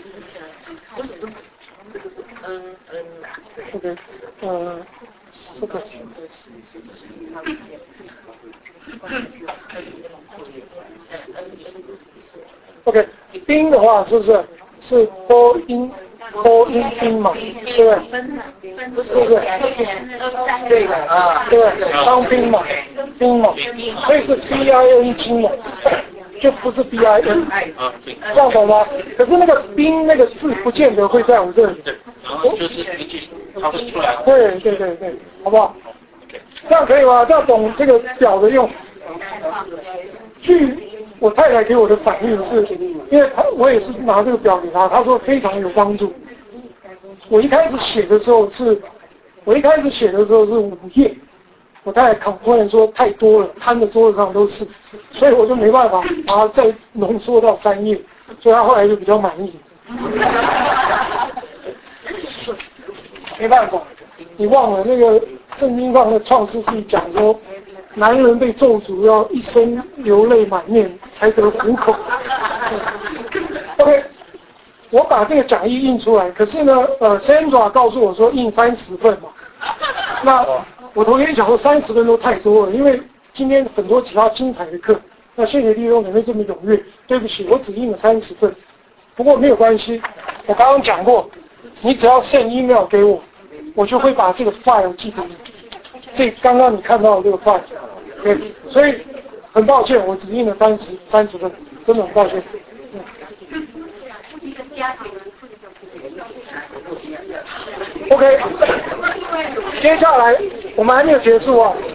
嗯嗯 OK， 呃，这个。OK， 冰的话是不是是波音波音冰嘛？对不对？ 不是是不是？ 对的啊， 对不对？当兵嘛，兵嘛，所以是 B I N 金嘛，就不是 B I N， 这样懂吗？可是那个冰那个字不见得会在我这里。 对，然后就是一句它会出来。 对对对对，好不好？这样可以吗？这样懂这个表的用。据我太太给我的反应是，因为她我也是拿这个表给她，她说非常有帮助。我一开始写的时候是，我一开始写的时候是五页，我太太 complain 说太多了，摊在桌子上都是，所以我就没办法把它再浓缩到三页，所以她后来就比较满意。没办法， 你忘了那个圣经上的创世纪讲说，男人被咒诅要一生流泪满面才得糊口。OK， 我把这个讲义印出来，可是呢，呃 ，Sandra 告诉我说印三十份嘛，那我头天讲说三十份都太多了，因为今天很多其他精彩的课，那谢谢弟兄姊妹这么踊跃，对不起，我只印了三十份，不过没有关系，我刚刚讲过，你只要 send email 给我，我就会把这个 file 寄给你。这刚刚你看到的这个 file， 对，所以很抱歉，我只印了三十三十份，真的很抱歉。嗯、OK， 接下来我们还没有结束啊。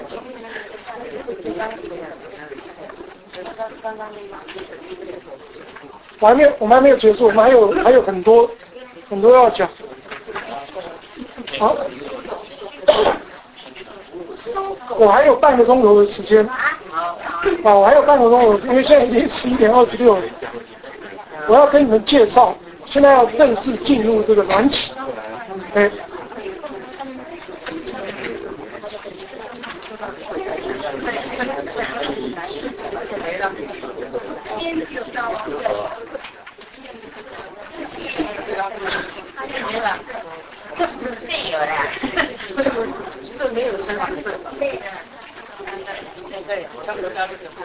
我还没有，我们还没有结束，我们还有还有很多很多要讲。好，我还有半个钟头的时间。啊，我还有半个钟头，因为现在已经十一点二十六了。我要跟你们介绍，现在要正式进入这个软体。哎。 没有啦，这没有生活费。对对，差不多差不多。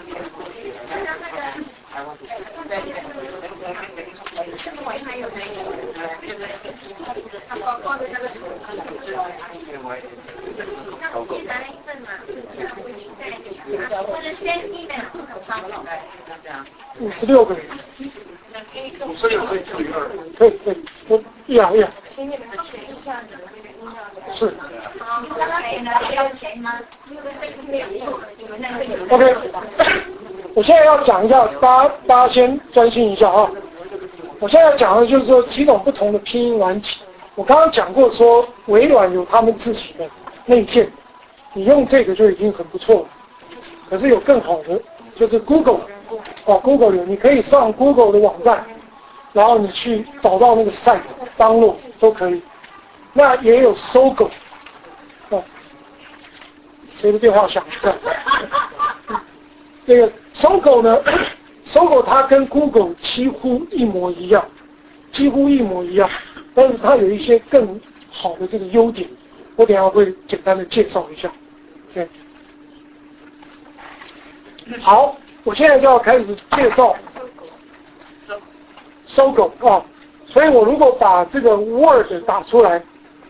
还有没有？他包包的那个。那我先拿一份嘛，或者先一份，差不多。 五十六个人。 五十六个除以二。 可以可以，我一样一样。 请你们填一下你们那个 email。是。好，刚刚填的要钱吗？没有，你们那个。 OK， 我现在要讲一下，大家大家先专心一下啊。我现在要讲的就是说几种不同的拼音软体。我刚刚讲过说，微软有他们自己的内建，你用这个就已经很不错了。可是有更好的，就是 Google， 哦 ，Google 有，你可以上 Google 的网站，然后你去找到那个 site download 都可以。那也有搜狗，哦，谁的电话响？这个搜狗呢，搜狗它跟 Google 几乎一模一样，几乎一模一样，但是它有一些更好的这个优点，我等一下会简单的介绍一下。对，好，我现在就要开始介绍搜狗啊，所以我如果把这个 Word 打出来，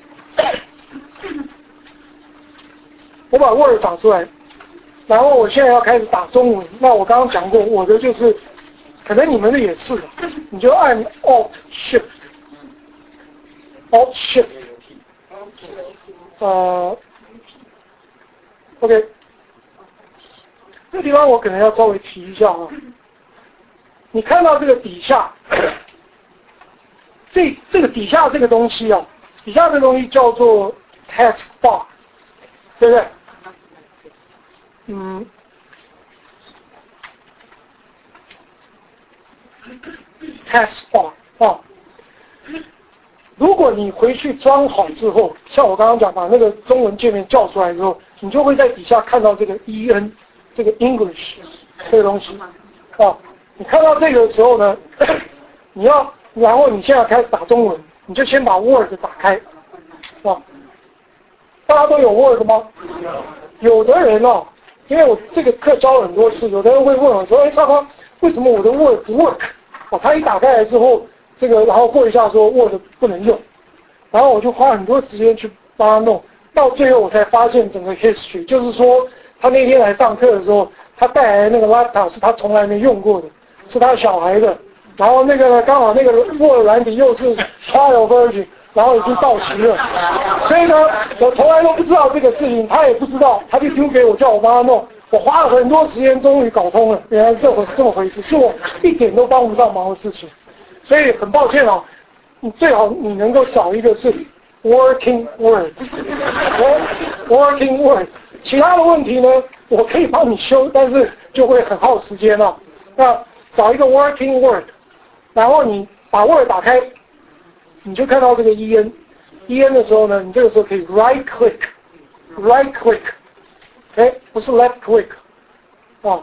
我把 Word 打出来。然后我现在要开始打中文，那我刚刚讲过，我的就是，可能你们的也是的，你就按 Alt Shift， Alt Shift， 呃 ，OK， 这个地方我可能要稍微提一下啊，你看到这个底下，这这个底下这个东西啊，底下这个东西叫做 Text Bar， 对不对？嗯 ，Text Bar 啊，如果你回去装好之后，像我刚刚讲，把那个中文界面叫出来之后，你就会在底下看到这个 E N， 这个 English 这个东西啊。你看到这个的时候呢，你要，然后你现在开始打中文，你就先把 Word 打开啊。大家都有 Word 吗？有的人哦。因为我这个课教了很多次，有的人会问我说：“哎，少康，为什么我的 Word 不 work？” 哦，他一打开来之后，这个然后过一下说 Word 不能用，然后我就花很多时间去帮他弄，到最后我才发现整个 history， 就是说他那天来上课的时候，他带来的那个 laptop 是他从来没用过的，是他小孩的，然后那个刚好那个 Word 软体又是 trial version。然后已经到期了，所以呢，我从来都不知道这个事情，他也不知道，他就丢给我，叫我帮他弄。我花了很多时间，终于搞通了，原来这回这么回事，是我一点都帮不上忙的事情。所以很抱歉啊，你最好你能够找一个是 working word，working word。其他的问题呢，我可以帮你修，但是就会很耗时间了。那找一个 working word，然后你把 Word 打开。你就看到这个 E N， E N 的时候呢，你这个时候可以 right click，right click， 哎，不是 left click， 啊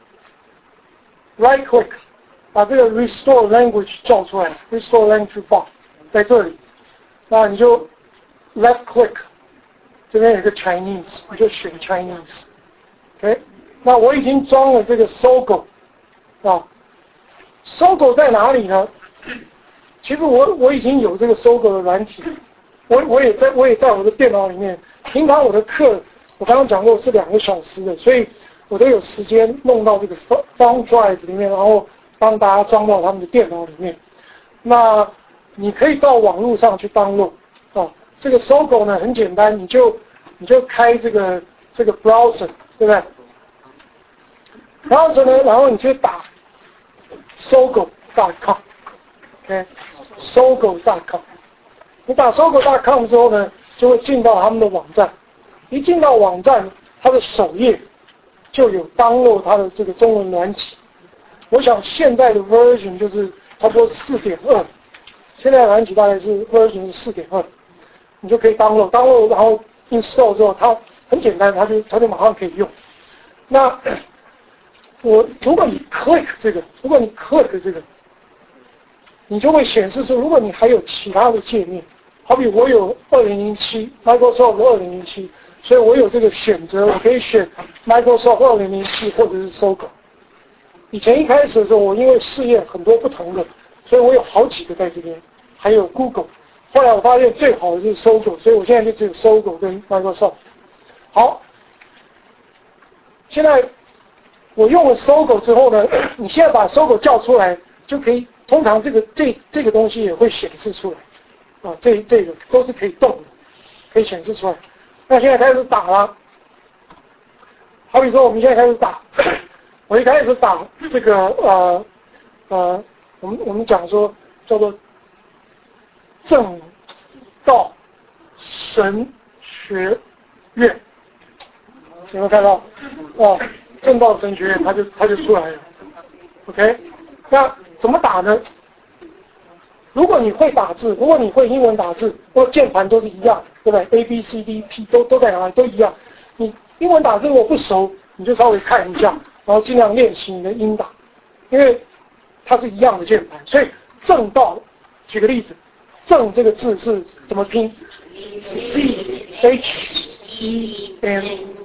，right click， 把这个 restore language 叫出来 ，restore language bar 在这里，那你就 left click， 这边有个 Chinese， 你就选 Chinese，OK， 那我已经装了这个搜狗，啊，搜狗在哪里呢？其实我我已经有这个搜狗的软体，我我也在我也在我的电脑里面。平常我的课我刚刚讲过是两个小时的，所以我都有时间弄到这个 Thumb Drive 里面，然后帮大家装到他们的电脑里面。那你可以到网络上去 download 啊，这个搜狗呢很简单，你就你就开这个这个 browser， 对不对 ？browser 呢，然后你就打搜狗 dot com。OK， 搜狗 dot com， 你打搜狗 dot com 之后呢，就会进到他们的网站。一进到网站，它的首页就有 download 它的这个中文软体。我想现在的 version 就是差不多 四点二， 现在的软体大概是 version 是 四点二， 你就可以 download download， 然后 install 之后，它很简单，它就它就马上可以用。那我如果你 click 这个，如果你 click 这个。你就会显示出，如果你还有其他的界面，好比我有二零零七 Microsoft 二零零七，所以我有这个选择，我可以选 Microsoft 二零零七或者是搜狗。以前一开始的时候，我因为试验很多不同的，所以我有好几个在这边，还有 Google。后来我发现最好的就是搜狗，所以我现在就只有搜狗跟 Microsoft。好，现在我用了搜狗之后呢，你现在把搜狗叫出来就可以。通常这个这这个东西也会显示出来，啊，这这个都是可以动的，可以显示出来。那现在开始打了，好比说我们现在开始打，我一开始打这个呃呃，我们我们讲说叫做正道神学院，有没有看到？哦，正道神学院它就它就出来了 ，OK， 那。怎么打呢？如果你会打字，如果你会英文打字，或键盘都是一样，对不对 ？A B C D P 都都在哪里都一样。你英文打字如果不熟，你就稍微看一下，然后尽量练习你的音打，因为它是一样的键盘。所以正道，举个例子，正这个字是怎么拼 ？C H E N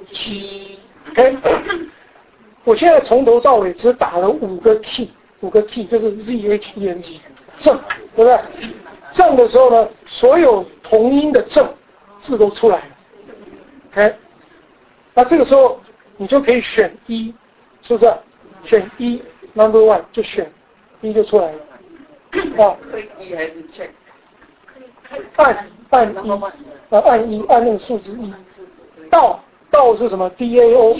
G。OK， 我现在从头到尾只打了五个 key。五个 T 就是 Z H E N G， 正，对不对？正的时候呢，所有同音的正字都出来了。OK， 那这个时候你就可以选一，是不是？选一 ，number one 就选一就出来了。啊，一还是 check？ 按按一，啊按一按那个数字一。道道是什么 ？D A O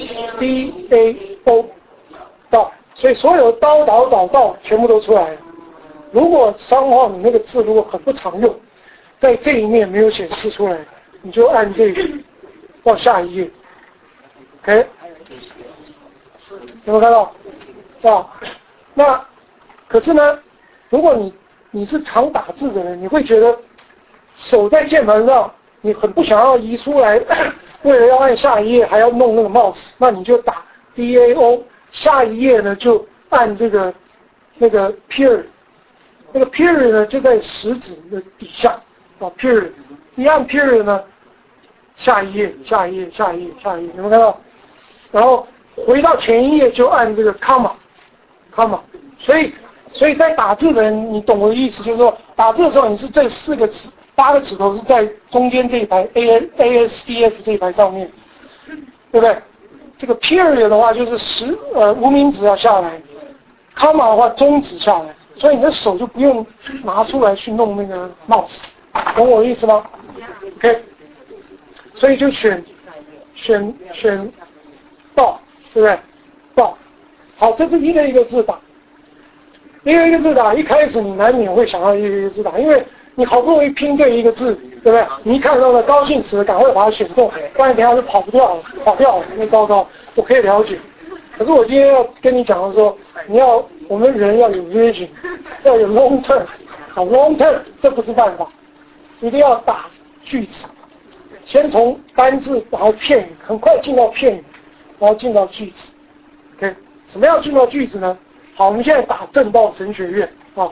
D A O 道。所以所有刀导导道全部都出来了。如果商号你那个字如果很不常用，在这一面没有显示出来，你就按这个到下一页。OK， 有没有看到？啊，那可是呢，如果你你是常打字的人，你会觉得手在键盘上，你很不想要移出来，为了要按下一页还要弄那个 mouse， 那你就打 D A O。下一页呢，就按这个那个 period， 那个 period 呢就在食指的底下啊 period， 一按 period 呢，下一页，下一页，下一页，下一页，有没有看到？然后回到前一页就按这个 comma，comma， 所以所以在打字的人，你懂我的意思，就是说打字的时候你是这四个指八个指头是在中间这一排 A A S D F 这一排上面，对不对？这个 period 的话就是十呃无名指要下来 ，comma 的话中指下来，所以你的手就不用拿出来去弄那个 mouse， 懂我的意思吗 ？OK， 所以就选选选道，对不对？道，好，这是一个一个字打，一个一个字打，一开始你难免会想要一个一个字打，因为你好不容易拼对一个字，对不对？你一看到了高兴词，赶快把它选中，不然等下就跑不掉了，跑掉了，那糟糕。我可以了解，可是我今天要跟你讲的说，你要我们人要有 vision， 要有 long term， 好 long term， 这不是办法，一定要打句子，先从单字然后片语，很快进到片语，然后进到句子。OK， 什么样进到句子呢？好，我们现在打正道神学院啊，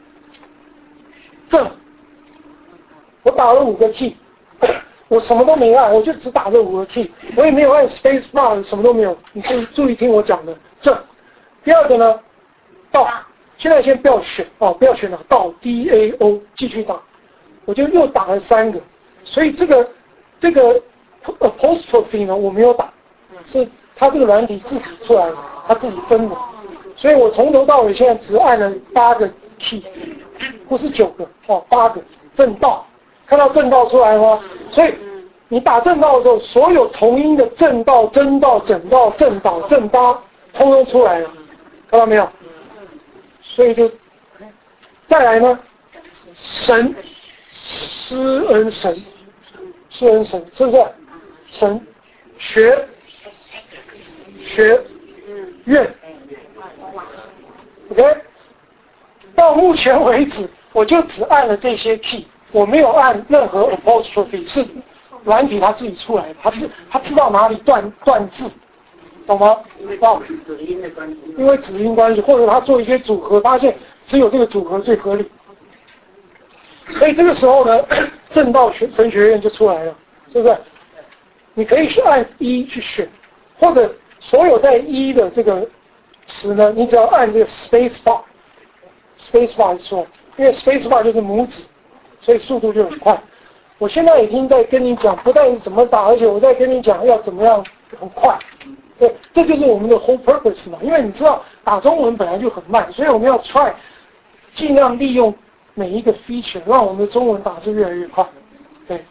正，我打了五个 key， 我什么都没按，我就只打这五个 key， 我也没有按 space bar， 什么都没有。你注意注意听我讲的正。第二个呢，到，现在先不要选哦，不要选了，到 D A O 继续打，我就又打了三个，所以这个这个 apostrophe 呢我没有打，是它这个软体自己出来的，它自己分的。所以我从头到尾现在只按了八个 key， 不是九个哦，八个正道，看到正道出来吗？所以你打正道的时候，所有同音的正道、真道、整道、正导、正八，通通出来了，看到没有？所以就再来呢，神，施恩神，施恩神，是不是？神，学，学，院。OK， 到目前为止，我就只按了这些 key， 我没有按任何 apostrophe， 是软体它自己出来的，它知它知道哪里断断字，懂吗？ 因为指音的关系， 因为指音关系，或者它做一些组合，发现只有这个组合最合理。所以这个时候呢，正道学神学院就出来了，是不是？你可以去按一去选，或者所有带一的这个词呢，你只要按这个 space bar，space bar 就出来，因为 space bar 就是拇指，所以速度就很快。我现在已经在跟你讲，不但是怎么打，而且我在跟你讲要怎么样很快。对，这就是我们的 whole purpose 嘛。因为你知道打中文本来就很慢，所以我们要 try 尽量利用每一个 feature， 让我们的中文打字越来越快。对，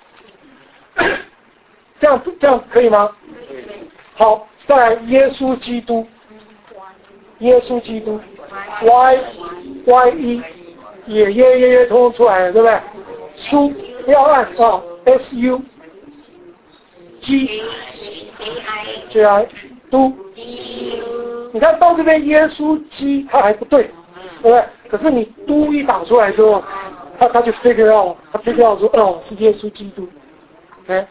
这样这样可以吗？好，再来耶稣基督。耶稣基督 ，Y Y E 也耶耶耶通通出来了，对不对？书不要按啊 ，S U G G I 都，你看到这边耶稣基它还不对，对不对？可是你都一打出来之后，他他就 figure out， 他 figure out 说哦是耶稣基督 ，OK？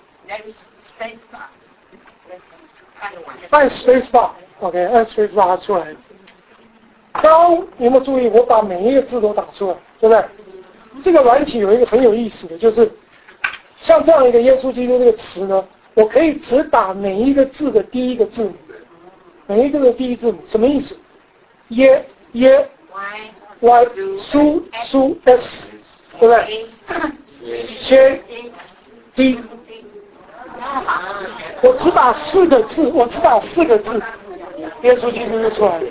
按 space bar。OK， 按 space bar 它出来了。刚你有没有注意，我把每一个字都打出来，对不对？这个软体有一个很有意思的，就是像这样一个耶稣基督这个词呢，我可以只打每一个字的第一个字母，每一个的第一字母，什么意思？耶耶 Y 苏苏 S， 对不对？切 D。我只打四个字，我只打四个字，耶稣基督就出来了。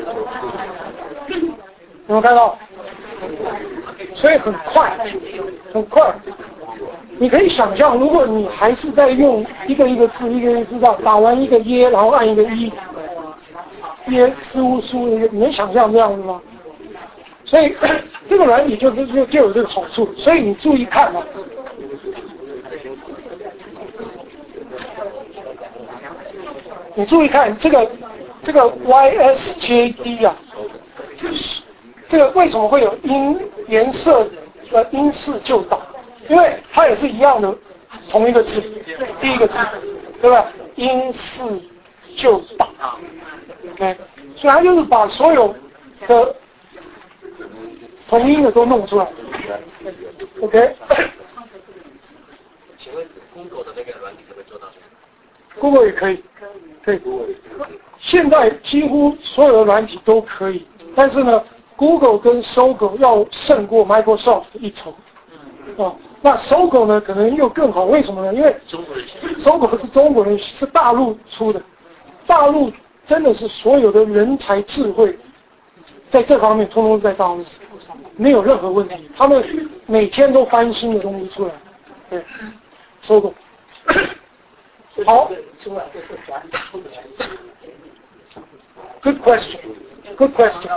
有没有看到？所以很快，很快。你可以想象，如果你还是在用一个一个字，一个一个字这样打完一个耶，然后按一个一，耶苏苏的，你能想象这样子吗？所以这个软体就是就就有这个好处。所以你注意看啊。你注意看这个这个 Y S J D 啊，这个为什么会有音颜色呃因式就导？因为它也是一样的同一个字，第一个字，对吧？因式就导 ，OK， 所以它就是把所有的同音的都弄出来 ，OK。 请问 Google 的那个软体可不可以做到这样？ Google 也可以，可以。现在几乎所有的软体都可以，但是呢 ，Google 跟搜狗要胜过 Microsoft 一筹。哦，那搜狗呢，可能又更好，为什么呢？因为搜狗是中国人，是大陆出的，大陆真的是所有的人才智慧，在这方面通通在大陆，没有任何问题。他们每天都翻新的东西出来，对，搜狗。好 ，Good question, good question。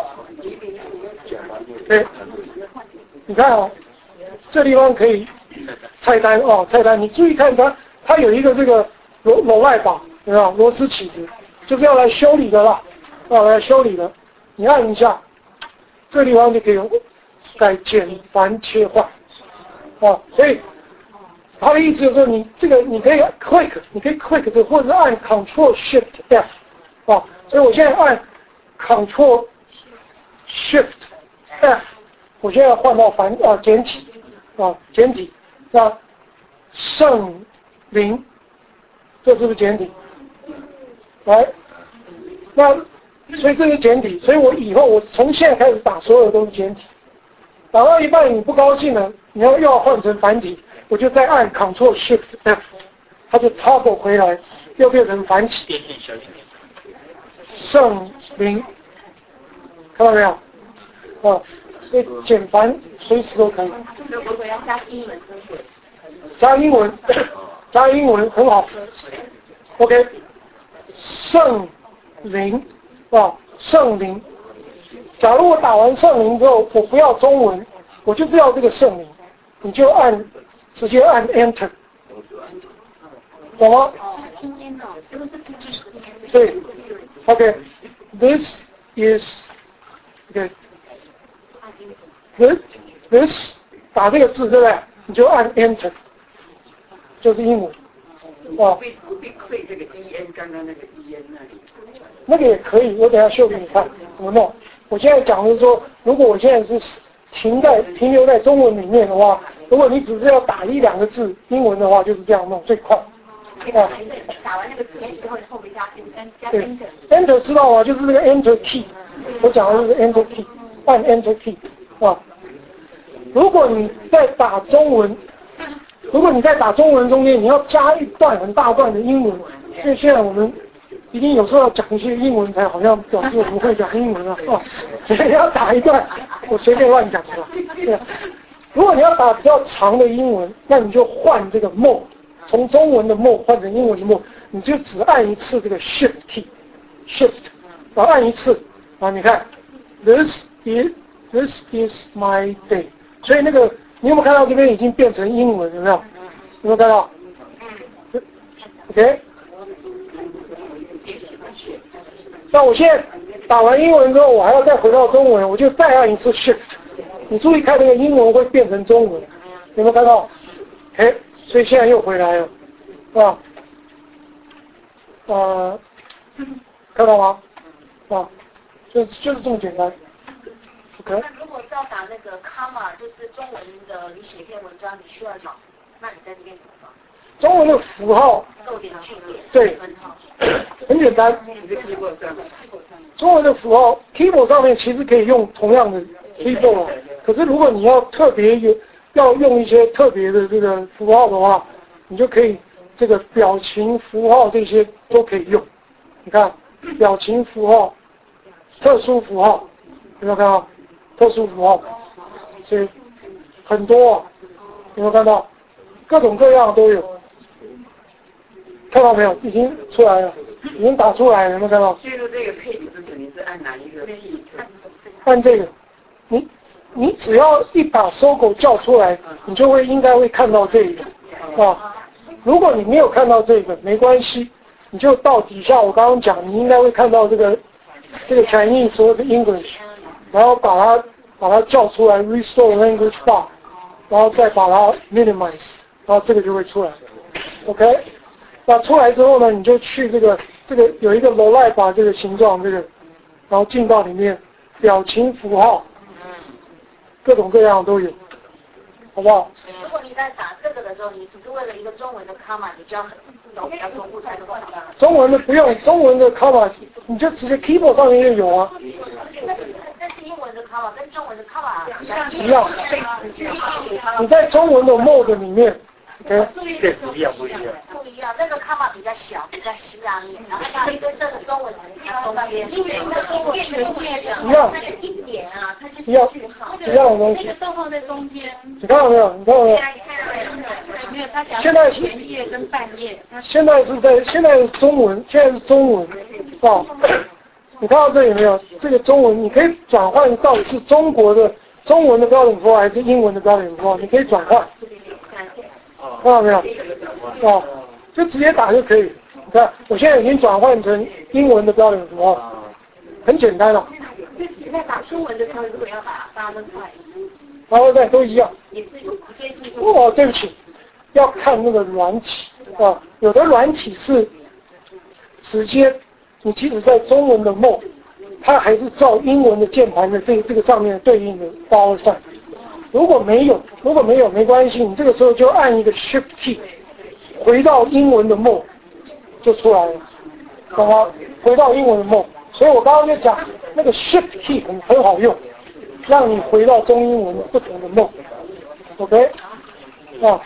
对，你看哦，这地方可以菜单哦，菜单，你注意看它，它有一个这个螺螺外把，对吧？螺丝起子，就是要来修理的啦，要来修理的。你按一下，这个地方就可以改简繁切换，啊，所以它的意思就是说，你这个你可以 click， 你可以 click 这个，或者是按 Control Shift F 啊。所以我现在按 Control Shift F， 我现在要换到繁啊简体啊简体。那圣灵，这是不是简体？来，那所以这是简体，所以我以后我从现在开始打所有的都是简体。打到一半你不高兴了，你要又要换成繁体，我就再按 Control Shift F， 它就 toggle 回来，又变成繁体。 点点小点点。 圣灵，看到没有？啊，所以简繁随时都可以。 如果要加英文， 加英文，加英文很好。OK， 圣灵啊，圣灵。假如我打完圣灵之后，我不要中文，我就是要这个圣灵，你就按直接按 Enter， 懂吗？对 ，OK，this is OK， this this 打这个字对不对？你就按 Enter， 就是英文。 哦，不必会这个 E N， 刚刚那个 E N 那里。 那个也可以，我等一下秀给你看怎么弄。我现在讲的是说，如果我现在是停在停留在中文里面的话，如果你只是要打一两个字英文的话，就是这样弄最快。 啊，打完那个字之后，后面加 Enter， 加 Enter。 Enter 知道吗？就是这个 Enter key， 我讲的就是 Enter key， 按 Enter key 啊。如果你在打中文，如果你在打中文中间，你要加一段很大段的英文，因为现在我们一定有时候要讲一些英文，才好像表示我们会讲英文啊，哦，所以要打一段，我随便乱讲的。对啊，如果你要打比较长的英文，那你就换这个 mode， 从中文的 mode 换成英文的 mode， 你就只按一次这个 shift key，shift， 然后按一次，啊，你看 ，this is this is my day， 所以那个你有没有看到这边已经变成英文？有没有？有没有看到 ？OK。那我现在打完英文之后，我还要再回到中文，我就再按一次 Shift。你注意看那个英文会变成中文，有没有看到？哎，所以现在又回来了，是吧？呃，看到吗？啊，就就是这么简单。OK。 那如果是要打那个 comma， 就是中文的，你写一篇文章，你需要找，那你在这边怎么放？ 中文的符号， 逗点句点， 对，很简单。中文的符号 ，keyboard 上面其实可以用同样的 keyboard， 可是如果你要特别有要用一些特别的这个符号的话，你就可以这个表情符号这些都可以用。你看，表情符号、特殊符号，有没有看到？特殊符号，所以很多啊，有没有看到？各种各样都有。看到没有？已经出来了，已经打出来了，有没有看到？ 进入这个配置之前，你是按哪一个 key？ 按这个，你你只要一把搜狗叫出来，你就会应该会看到这个啊。如果你没有看到这个，没关系，你就到底下我刚刚讲，你应该会看到这个这个 Chinese 或者 English， 然后把它把它叫出来 ，Restore Language Bar， 然后再把它 Minimize， 然后这个就会出来 ，OK。那出来之后呢，你就去这个这个有一个 low-light 把这个形状这个，然后进到里面，表情符号，各种各样都有，好不好？ 如果你在打这个的时候，你只是为了一个中文的 comma， 你就要很懂要重复才能换到。 中文的不用，中文的 comma 你就直接 keyboard 上面就有啊。 但是英文的 comma 跟中文的 comma 一样。你在中文的 mode 里面。 对，不一样，不一样。 不一样，那个 comma 比较小，比较稀拉一点，然后它跟这个中文它中间，因为那中文的中间一样， 那个一点啊，它就是句号， 一样的东西。 那个都放在中间。 你看到没有？你看到没有？ 没有，他讲现在前页跟半页。 现在是在现在是中文，现在是中文啊。你看到这里没有？这个中文你可以转换到底是中国的中文的标准符号还是英文的标准符号，你可以转换。看到没有？哦，就直接打就可以。你看，我现在已经转换成英文的标准符号，很简单了。 那打中文的时候，如果要打八分块， 然后再都一样。 也是有直接注哦，对不起， 要看那个软体啊，有的软体是直接，你即使在中文的 mode， 它还是照英文的键盘的这这个上面对应的 power sign。如果没有，如果没有没关系，你这个时候就按一个 Shift key， 回到英文的 mode 就出来了，懂吗？回到英文的 mode。所以我刚刚就讲那个 Shift key 很很好用，让你回到中英文不同的 mode。OK， 啊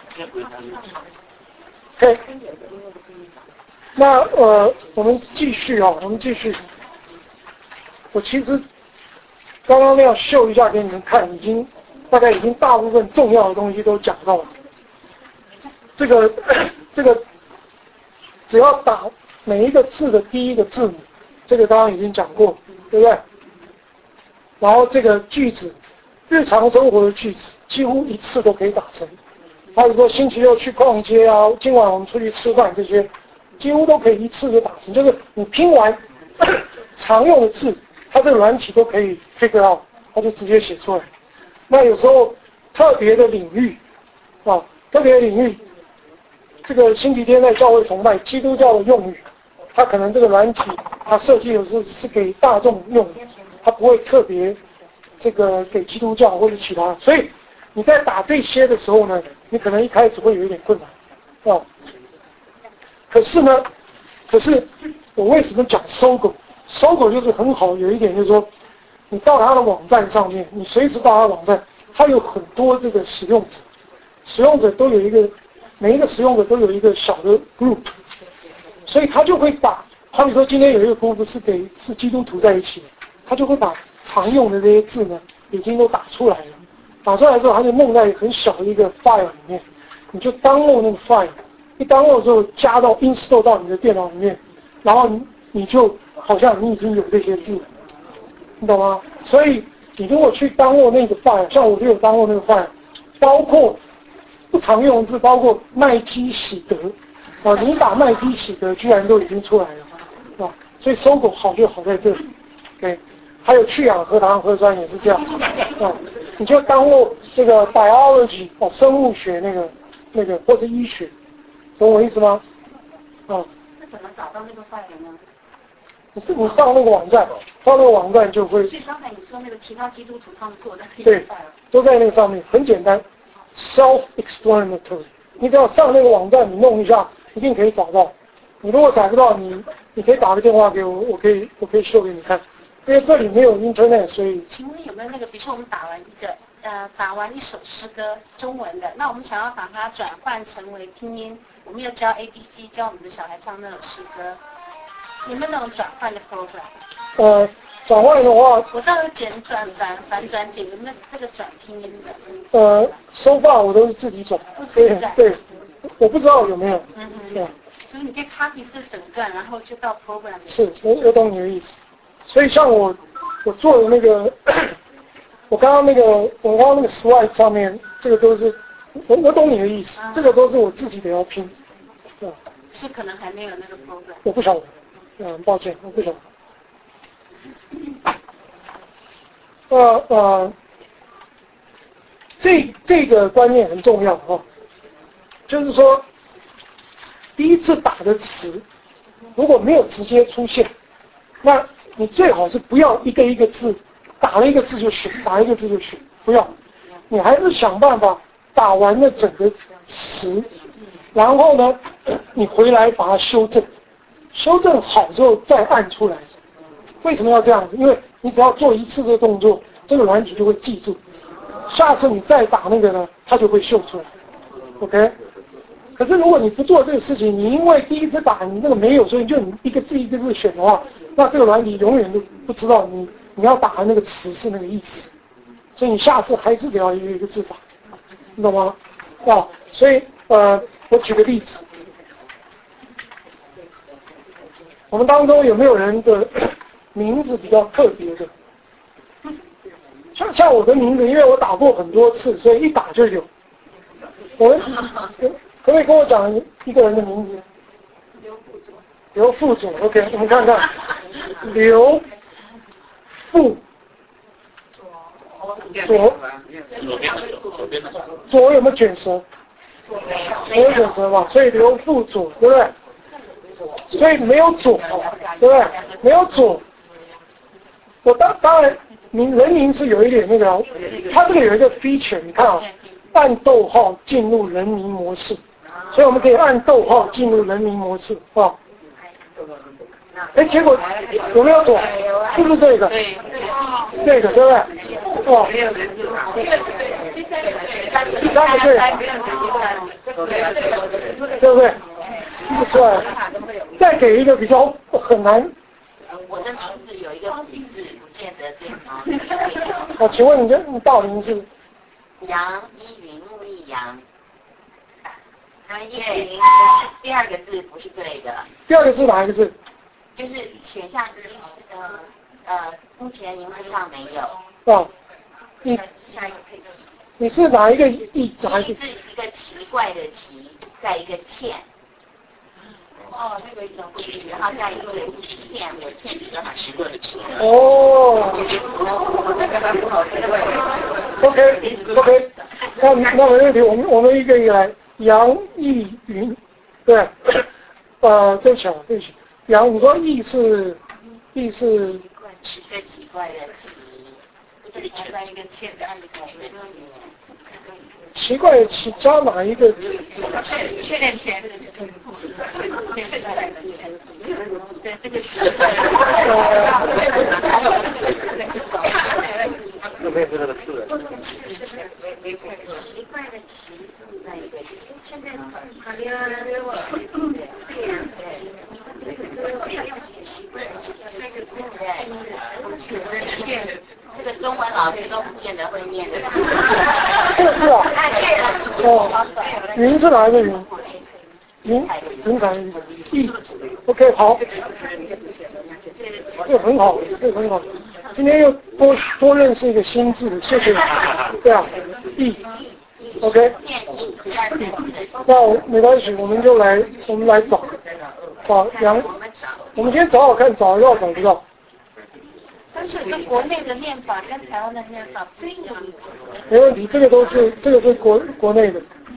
，OK， 那呃，我们继续啊，我们继续。我其实刚刚那样秀一下给你们看，已经大概已经大部分重要的东西都讲到了。这个这个只要打每一个字的第一个字母，这个刚刚已经讲过，对不对？然后这个句子，日常生活的句子，几乎一次都可以打成。还有说星期六去逛街啊，今晚我们出去吃饭，这些几乎都可以一次就打成。就是你拼完常用的字，它这个软体都可以 figure out， 它就直接写出来。那有时候特别的领域啊，特别的领域，这个星期天在教会崇拜，基督教的用语，它可能这个软体它设计的是是给大众用的，它不会特别这个给基督教或者其他，所以你在打这些的时候呢，你可能一开始会有一点困难啊。可是呢，可是我为什么讲搜狗？搜狗就是很好，有一点就是说，你到它的网站上面，你随时到它的网站，它有很多这个使用者，使用者都有一个，每一个使用者都有一个小的 group， 所以他就会把，好比说今天有一个 group 是给是基督徒在一起的，他就会把常用的这些字呢，已经都打出来了。打出来之后，它就弄在很小的一个 file 里面，你就 download 那个 file， 一 download 之后加到 install 到你的电脑里面，然后你你就好像你已经有这些字了，你懂吗？所以你如果去 download 那个 file， 像我就有 download 那个 file， 包括不常用的字，包括麦基喜德啊，你打麦基喜德居然都已经出来了啊，所以搜狗好就好在这里，对。还有去氧核糖核酸也是这样，啊，你就当做这个 biology 哦，生物学那个那个或是医学，懂我意思吗？啊。 那怎么找到那个 file 呢？ 你你上那个网站，上那个网站就会。 所以刚才你说那个其他基督徒他们做的那个 file， 对，都在那个上面，很简单 ，self-explanatory。你只要上那个网站，你弄一下，一定可以找到。你如果找不到，你你可以打个电话给我，我可以我可以秀给你看。因为这里没有 internet， 所以。 请问有没有那个，比如说我们打完一个呃打完一首诗歌中文的，那我们想要把它转换成为拼音，我们要教 A B C， 教我们的小孩唱那首诗歌，有没有那种转换的 program？ 呃，转换的话， 我知道有简转反反转简，有没有这个转拼音的？ 呃，收发我都是自己转，对对，我不知道有没有。 嗯嗯。对。所以你可以 copy 这整段，然后就到 program。 是，我我懂你的意思。所以像我我做的那个，我刚刚那个我刚刚那个 slide 上面，这个都是我我懂你的意思，嗯、这个都是我自己得要拼， 啊。是可能还没有那个 program。 我不晓得，嗯，抱歉，我不晓得。呃呃，这这个观念很重要哈、哦，就是说，第一次打的词如果没有直接出现，那你最好是不要一个一个字打了一个字就选，打一个字就选，不要，你还是想办法打完了整个词，然后呢，你回来把它修正，修正好之后再按出来。为什么要这样子？因为你只要做一次这个动作，这个软体就会记住，下次你再打那个呢，它就会秀出来。OK？ 可是如果你不做这个事情，你因为第一次打你这个没有，所以就你一个字一个字选的话，那这个软体永远都不知道你你要打的那个词是那个意思，所以你下次还是得要一个一个字打，你懂吗？啊，所以呃，我举个例子，我们当中有没有人的名字比较特别的？像像我的名字，因为我打过很多次，所以一打就有。我可不可以跟我讲一个人的名字？刘副佐。刘副佐 ，OK， 我们看看，刘副佐，左， 左边的左边的左有没有卷舌？ 没有选择嘛，所以留副左，对不对？所以没有左，对不对？没有左。我当当然，民人民是有一点那个，它这个有一个 feature， 你看啊、哦，按逗号进入人民模式，所以我们可以按逗号进入人民模式啊。哦哎，结果有没有左？是不是这个？这个对不对？哦，三个对，对不对？不出来。再给一个比较很难。 我的名字有一个“字”，不见得对吗？ 哦，请问你的你大名是？ 杨依云，木易杨。杨依云，第二个字不是对的。 第二个字哪一个字？ 就是选项一，呃呃，目前名字上没有。 哦，你下一个配置。 你是哪一个一？哪一个？是一个奇怪的奇，在一个欠。哦，那个然后再一个欠，我欠一个奇怪的奇。 哦。OK OK， 那那没问题，我们我们一个一个来。杨逸云，对，呃，对不起啊，对不起。杨，你说义是义是一个奇怪的奇，加一个欠的按钮。 奇怪的奇加哪一个字？ 缺点钱。对，这个是。 有没有这个字？ 奇怪的奇是那一个，现在这个中文老师都不见得会念的。 这个是啊。哦，云是哪一个云？云云彩云易 ，OK 好，这个很好，这个很好。今天又多多认识一个新字，谢谢。对啊，易 ，OK。那我没关系，我们就来，我们来找。好，杨，我们先找找看，找得到找不到。 但是是国内的念法跟台湾的念法不一样。 没问题，这个都是这个是国国内的。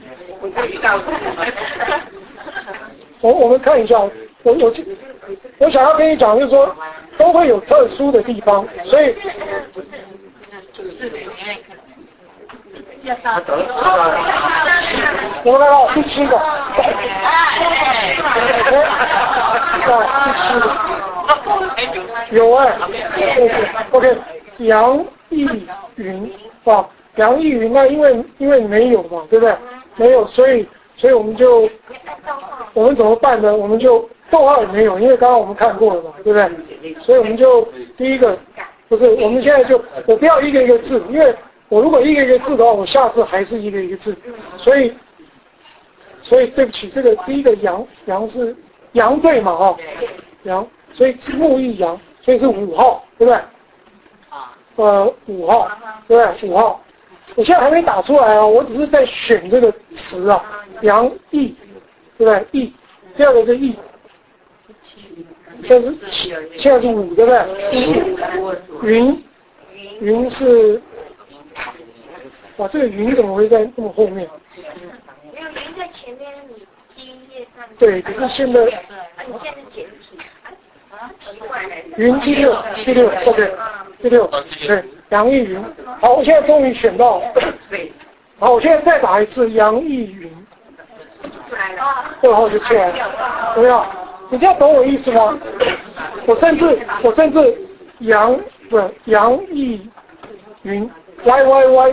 我我们看一下，我我我想要跟你讲，就是说都会有特殊的地方，所以。我们来到第七个。第七个。有哎 ，OK， 杨逸云啊，杨逸云那因为因为没有嘛，对不对？没有，所以所以我们就我们怎么办呢？我们就逗号也没有，因为刚刚我们看过了嘛，对不对？所以我们就第一个不是，我们现在就我不要一个一个字，因为我如果一个一个字的话，我下次还是一个一个字，所以所以对不起，这个第一个杨杨是杨对嘛哈，杨，所以是木易杨，所以是五号，对不对？呃，五号，对不对？五号。我现在还没打出来哦，我只是在选这个词啊，杨逸，对不对？逸，第二个是逸，现在是现在是五，对不对？云，云是，哇，这个云怎么会在那么后面？ 没有云在前面，你第一页上。 对，可是现在。 啊，你现在是简体。啊，奇怪。 云第六，第六 ，OK， 第六，对，杨逸云。好，我现在终于选到了。好，我现在再打一次杨逸云。 出来了。 逗号就出来了，有没有？你这样懂我意思吗？我甚至我甚至杨不是杨逸云 Y Y Y，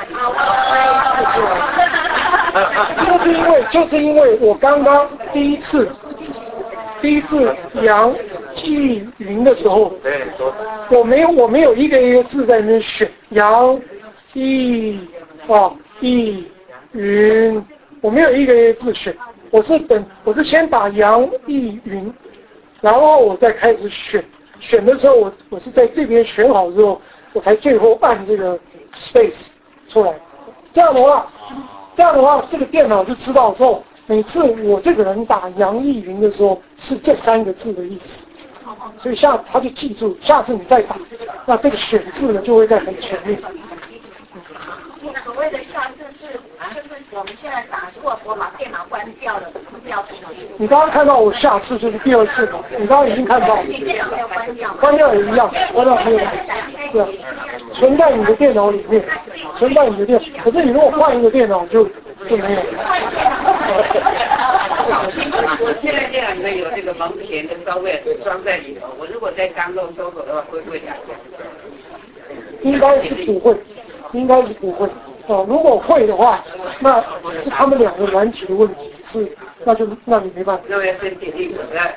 就是因为就是因为我刚刚第一次第一次杨逸云的时候，我没有我没有一个一个字在那边选杨逸啊逸云，我没有一个一个字选，我是等我是先打杨逸云，然后我再开始选，选的时候我我是在这边选好之后，我才最后按这个 space 出来，这样的话，这样的话这个电脑就知道之后，每次我这个人打杨逸云的时候是这三个字的意思，所以下他就记住，下次你再打，那这个选字呢就会在很前面。 所谓的下次是就是我们现在打，如果我把电脑关掉了，是不是要重新？ 你刚刚看到我下次就是第二次嘛，你刚刚已经看到了。 电脑要关掉。 关掉也一样，关掉没有。对，存在你的电脑里面，存在你的电脑。可是你如果换一个电脑就就没有。 我现在电脑里面有这个蒙恬的稍微装在里头，我如果在刚漏搜索的话，会不会打架？ 应该是不会，应该是不会。哦，如果会的话，那是他们两个软体的问题，是那就那你没办法。 那我要先点一个来，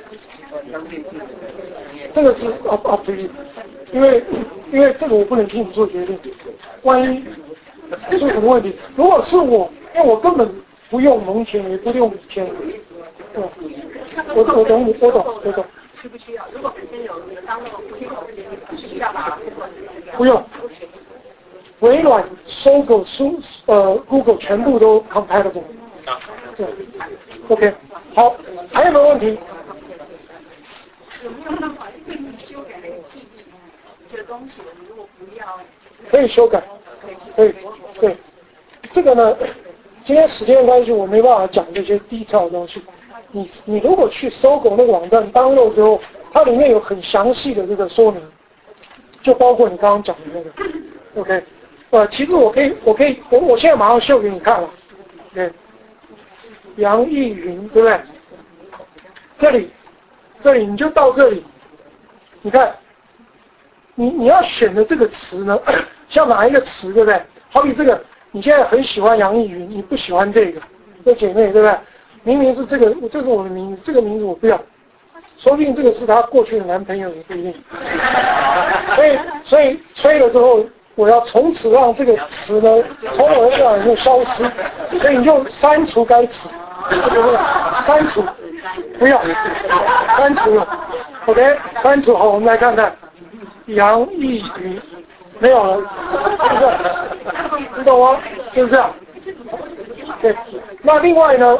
这个是 up up to you， 因为因为这个我不能替你做决定，万一出什么问题，如果是我，因为我根本不用蒙恬，也不用笔签，嗯，我我懂你，我懂，我懂。 需不需要？如果本身有当那个不需需要把不用。微软、搜狗、苏呃 Google 全部都 compatible。对 ，OK， 好，还有没有问题？ 有没有办法随意修改那个记忆这个东西？你如果不要， 可以修改，可以，对，这个呢，今天时间的关系，我没办法讲这些 detail 的东西。你你如果去搜狗那个网站 download 之后，它里面有很详细的这个说明，就包括你刚刚讲的那个 ，OK。呃，其实我可以，我可以，我我现在马上秀给你看了。对，杨逸云，对不对？这里，这里你就到这里，你看，你你要选的这个词呢，像哪一个词，对不对？好比这个，你现在很喜欢杨逸云，你不喜欢这个，这姐妹，对不对？明明是这个，这是我的名字，这个名字我不要，说不定这个是她过去的男朋友也不一定。所以，所以吹了之后。我要从此让这个词呢从我的电脑里面消失，所以你就删除该词，对不对？删除，不要，删除了 ，OK， 删除好，我们来看看，杨逸云没有了，是不是？你懂吗？就是这样。对，那另外呢？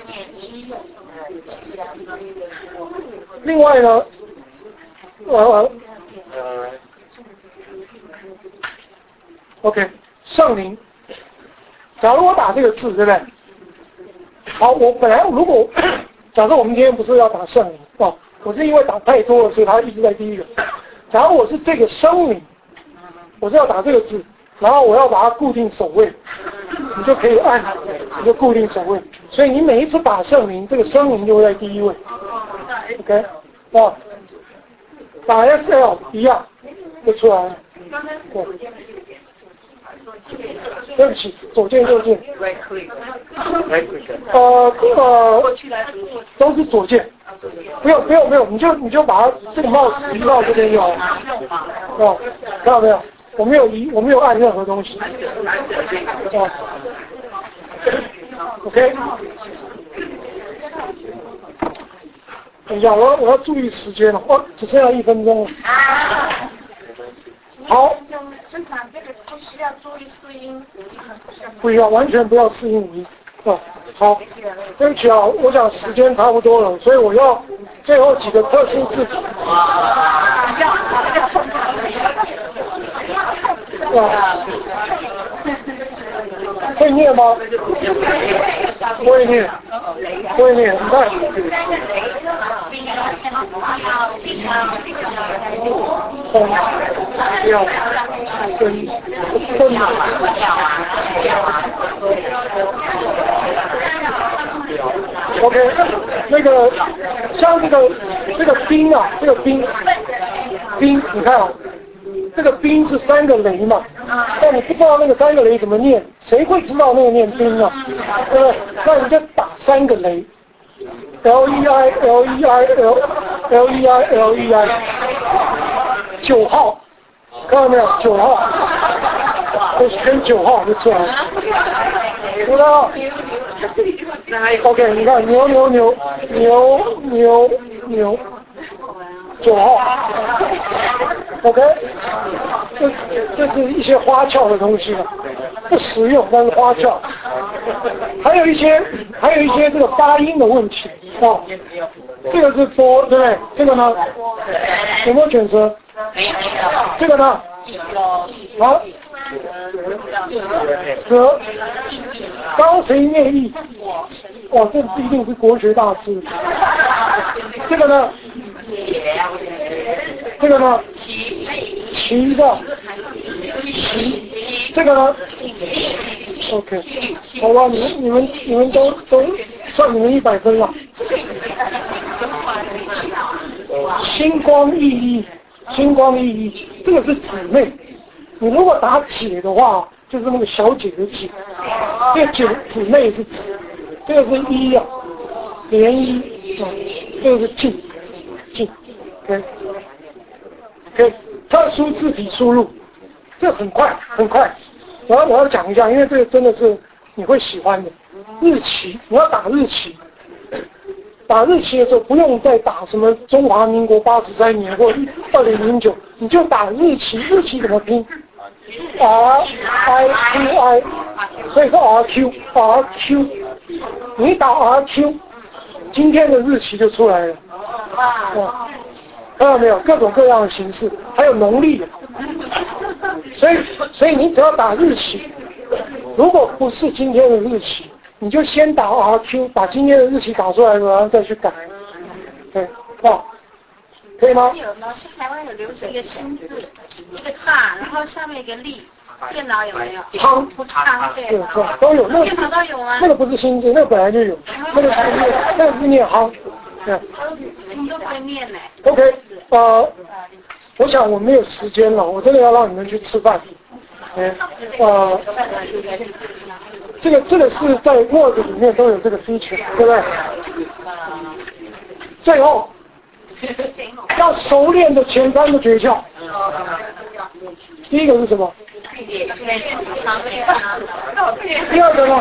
另外呢？呃。OK， 圣灵。假如我打这个字，对不对？好，我本来如果假设我们今天不是要打圣灵哦，我是因为打太多了，所以它一直在第一个。假如我是这个生灵，我是要打这个字，然后我要把它固定首位，你就可以按，你就固定首位。所以你每一次打圣灵，这个生灵就会在第一位。OK， 哦，打 S L 一样就出来了。对。对不起，左键右键。呃呃，都是左键。不用不用不用，你就你就把它这个 mouse 移到这边就好。哦，看到没有？我没有移，我没有按任何东西。哦 ，OK。等一下，我要我要注意时间了，哦，只剩下一分钟了。好， 生产这个不需要注意适应， 不要完全不要适应五一啊。好，对不起啊，我想时间差不多了，所以我要最后几个特殊字体。啊，会念吗？不会念，不会念，你看。红，要深，深啊。OK， 那个像这个这个冰啊，这个冰，冰，你看啊。这个冰是三个雷嘛，但你不知道那个三个雷怎么念，谁会知道那个念冰啊？对不对？那你就打三个雷 ，L E I L E I L L E I L E I， 九号，看到没有？九号，我选九号就出来了，知道 ？OK， 你看牛牛牛牛牛牛。九号 ，OK， 这这是一些花俏的东西了，不实用，但是花俏。还有一些，还有一些这个发音的问题哦。这个是 for， 对不对？这个呢，有没有卷舌？这个呢？好， 哲，高谁念义？哦，这不一定是国学大师。这个呢？这个呢？齐的。齐。这个呢 ？OK， 好吧，你们你们你们都都算你们一百分了。星光熠熠，星光熠熠，这个是姊妹。你如果打姐的话，就是那个小姐的姐，这个姐姊妹是姊，这个是一啊，涟漪，嗯，这个是静，静 ，OK，OK， okay. Okay. 特殊字体输入，这很快很快。我要我要讲一下，因为这个真的是你会喜欢的。日期，你要打日期，打日期的时候不用再打什么中华民国八十三年或二零零九，你就打日期，日期怎么拼 ？R I Q I， 所以是 R Q R Q， 你一打 R Q， 今天的日期就出来了。哇，看到没有？各种各样的形式，还有农历的。所以，所以你只要打日期，如果不是今天的日期，你就先打 R Q， 把今天的日期打出来，然后再去改。对，好，可以吗？ 有呢，是台湾有流行一个新字，一个大，然后下面一个立。电脑有没有？ 汤， 不是汤，对， 对，都有。那个电脑都有吗？ 那个不是新字，那个本来就有，那个是念，那个是念夯。对， 你都会念呢。 OK， 呃，我想我没有时间了，我真的要让你们去吃饭。嗯，呃，这个这个是在 Word 里面都有这个 feature， 对不对？最后要熟练的前三个诀窍。第一个是什么？第二个呢？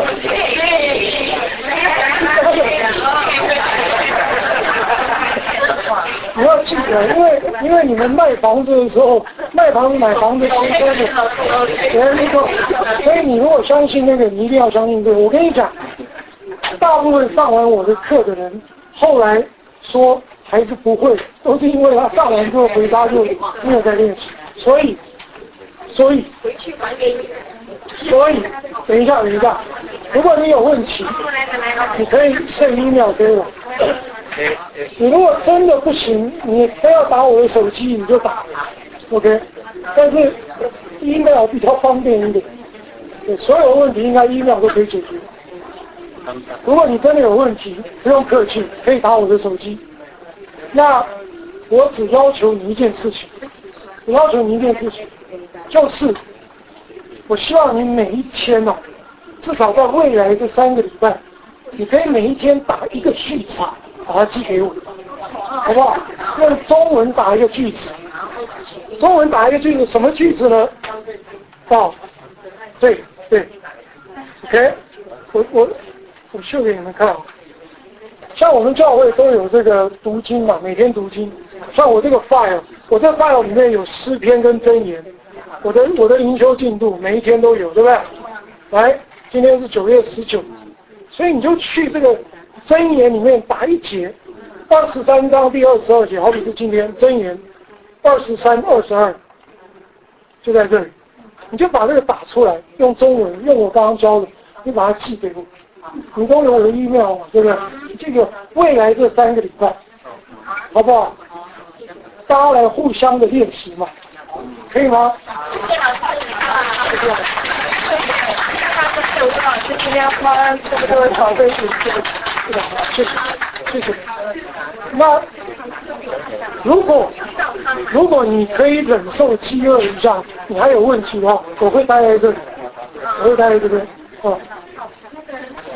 你要记得，因为因为你们卖房子的时候，卖房买房子其实是别人说，所以你如果相信那个，你一定要相信这个。我跟你讲，大部分上完我的课的人，后来说还是不会，都是因为他上完之后回家就没有在练习，所以。所以，所以，等一下，等一下，如果你有问题，你可以send email给我。你如果真的不行，你非要打我的手机，你就打 ，OK。但是 email 比较方便一点，对，所有问题应该 email 都可以解决。如果你真的有问题，不用客气，可以打我的手机。那我只要求你一件事情，只要求你一件事情。就是我希望你每一天哦，至少在未来这三个礼拜，你可以每一天打一个句子，把它寄给我，好不好？用中文打一个句子，中文打一个句子，什么句子呢？哦，对对 ，OK， 我我我秀给你们看，像我们教会都有这个读经嘛，每天读经，像我这个 file， 我这个 file 里面有诗篇跟箴言。我的我的灵修进度每一天都有，对不对？来，今天是九月十九，所以你就去这个箴言里面打一节，二十三章第二十二节，好比是今天箴言二十三、二十二，就在这里，你就把这个打出来，用中文，用我刚刚教的，你把它寄给我，你都有我的 email 嘛，对不对？这个未来这三个礼拜，好不好？大家来互相的练习嘛。可以吗？谢谢老师。谢谢老师。吴老师今天花这么多小费时间，谢谢谢谢。那如果如果你可以忍受饥饿一下，你还有问题的话，我会待在这里，我会待在这边。哦。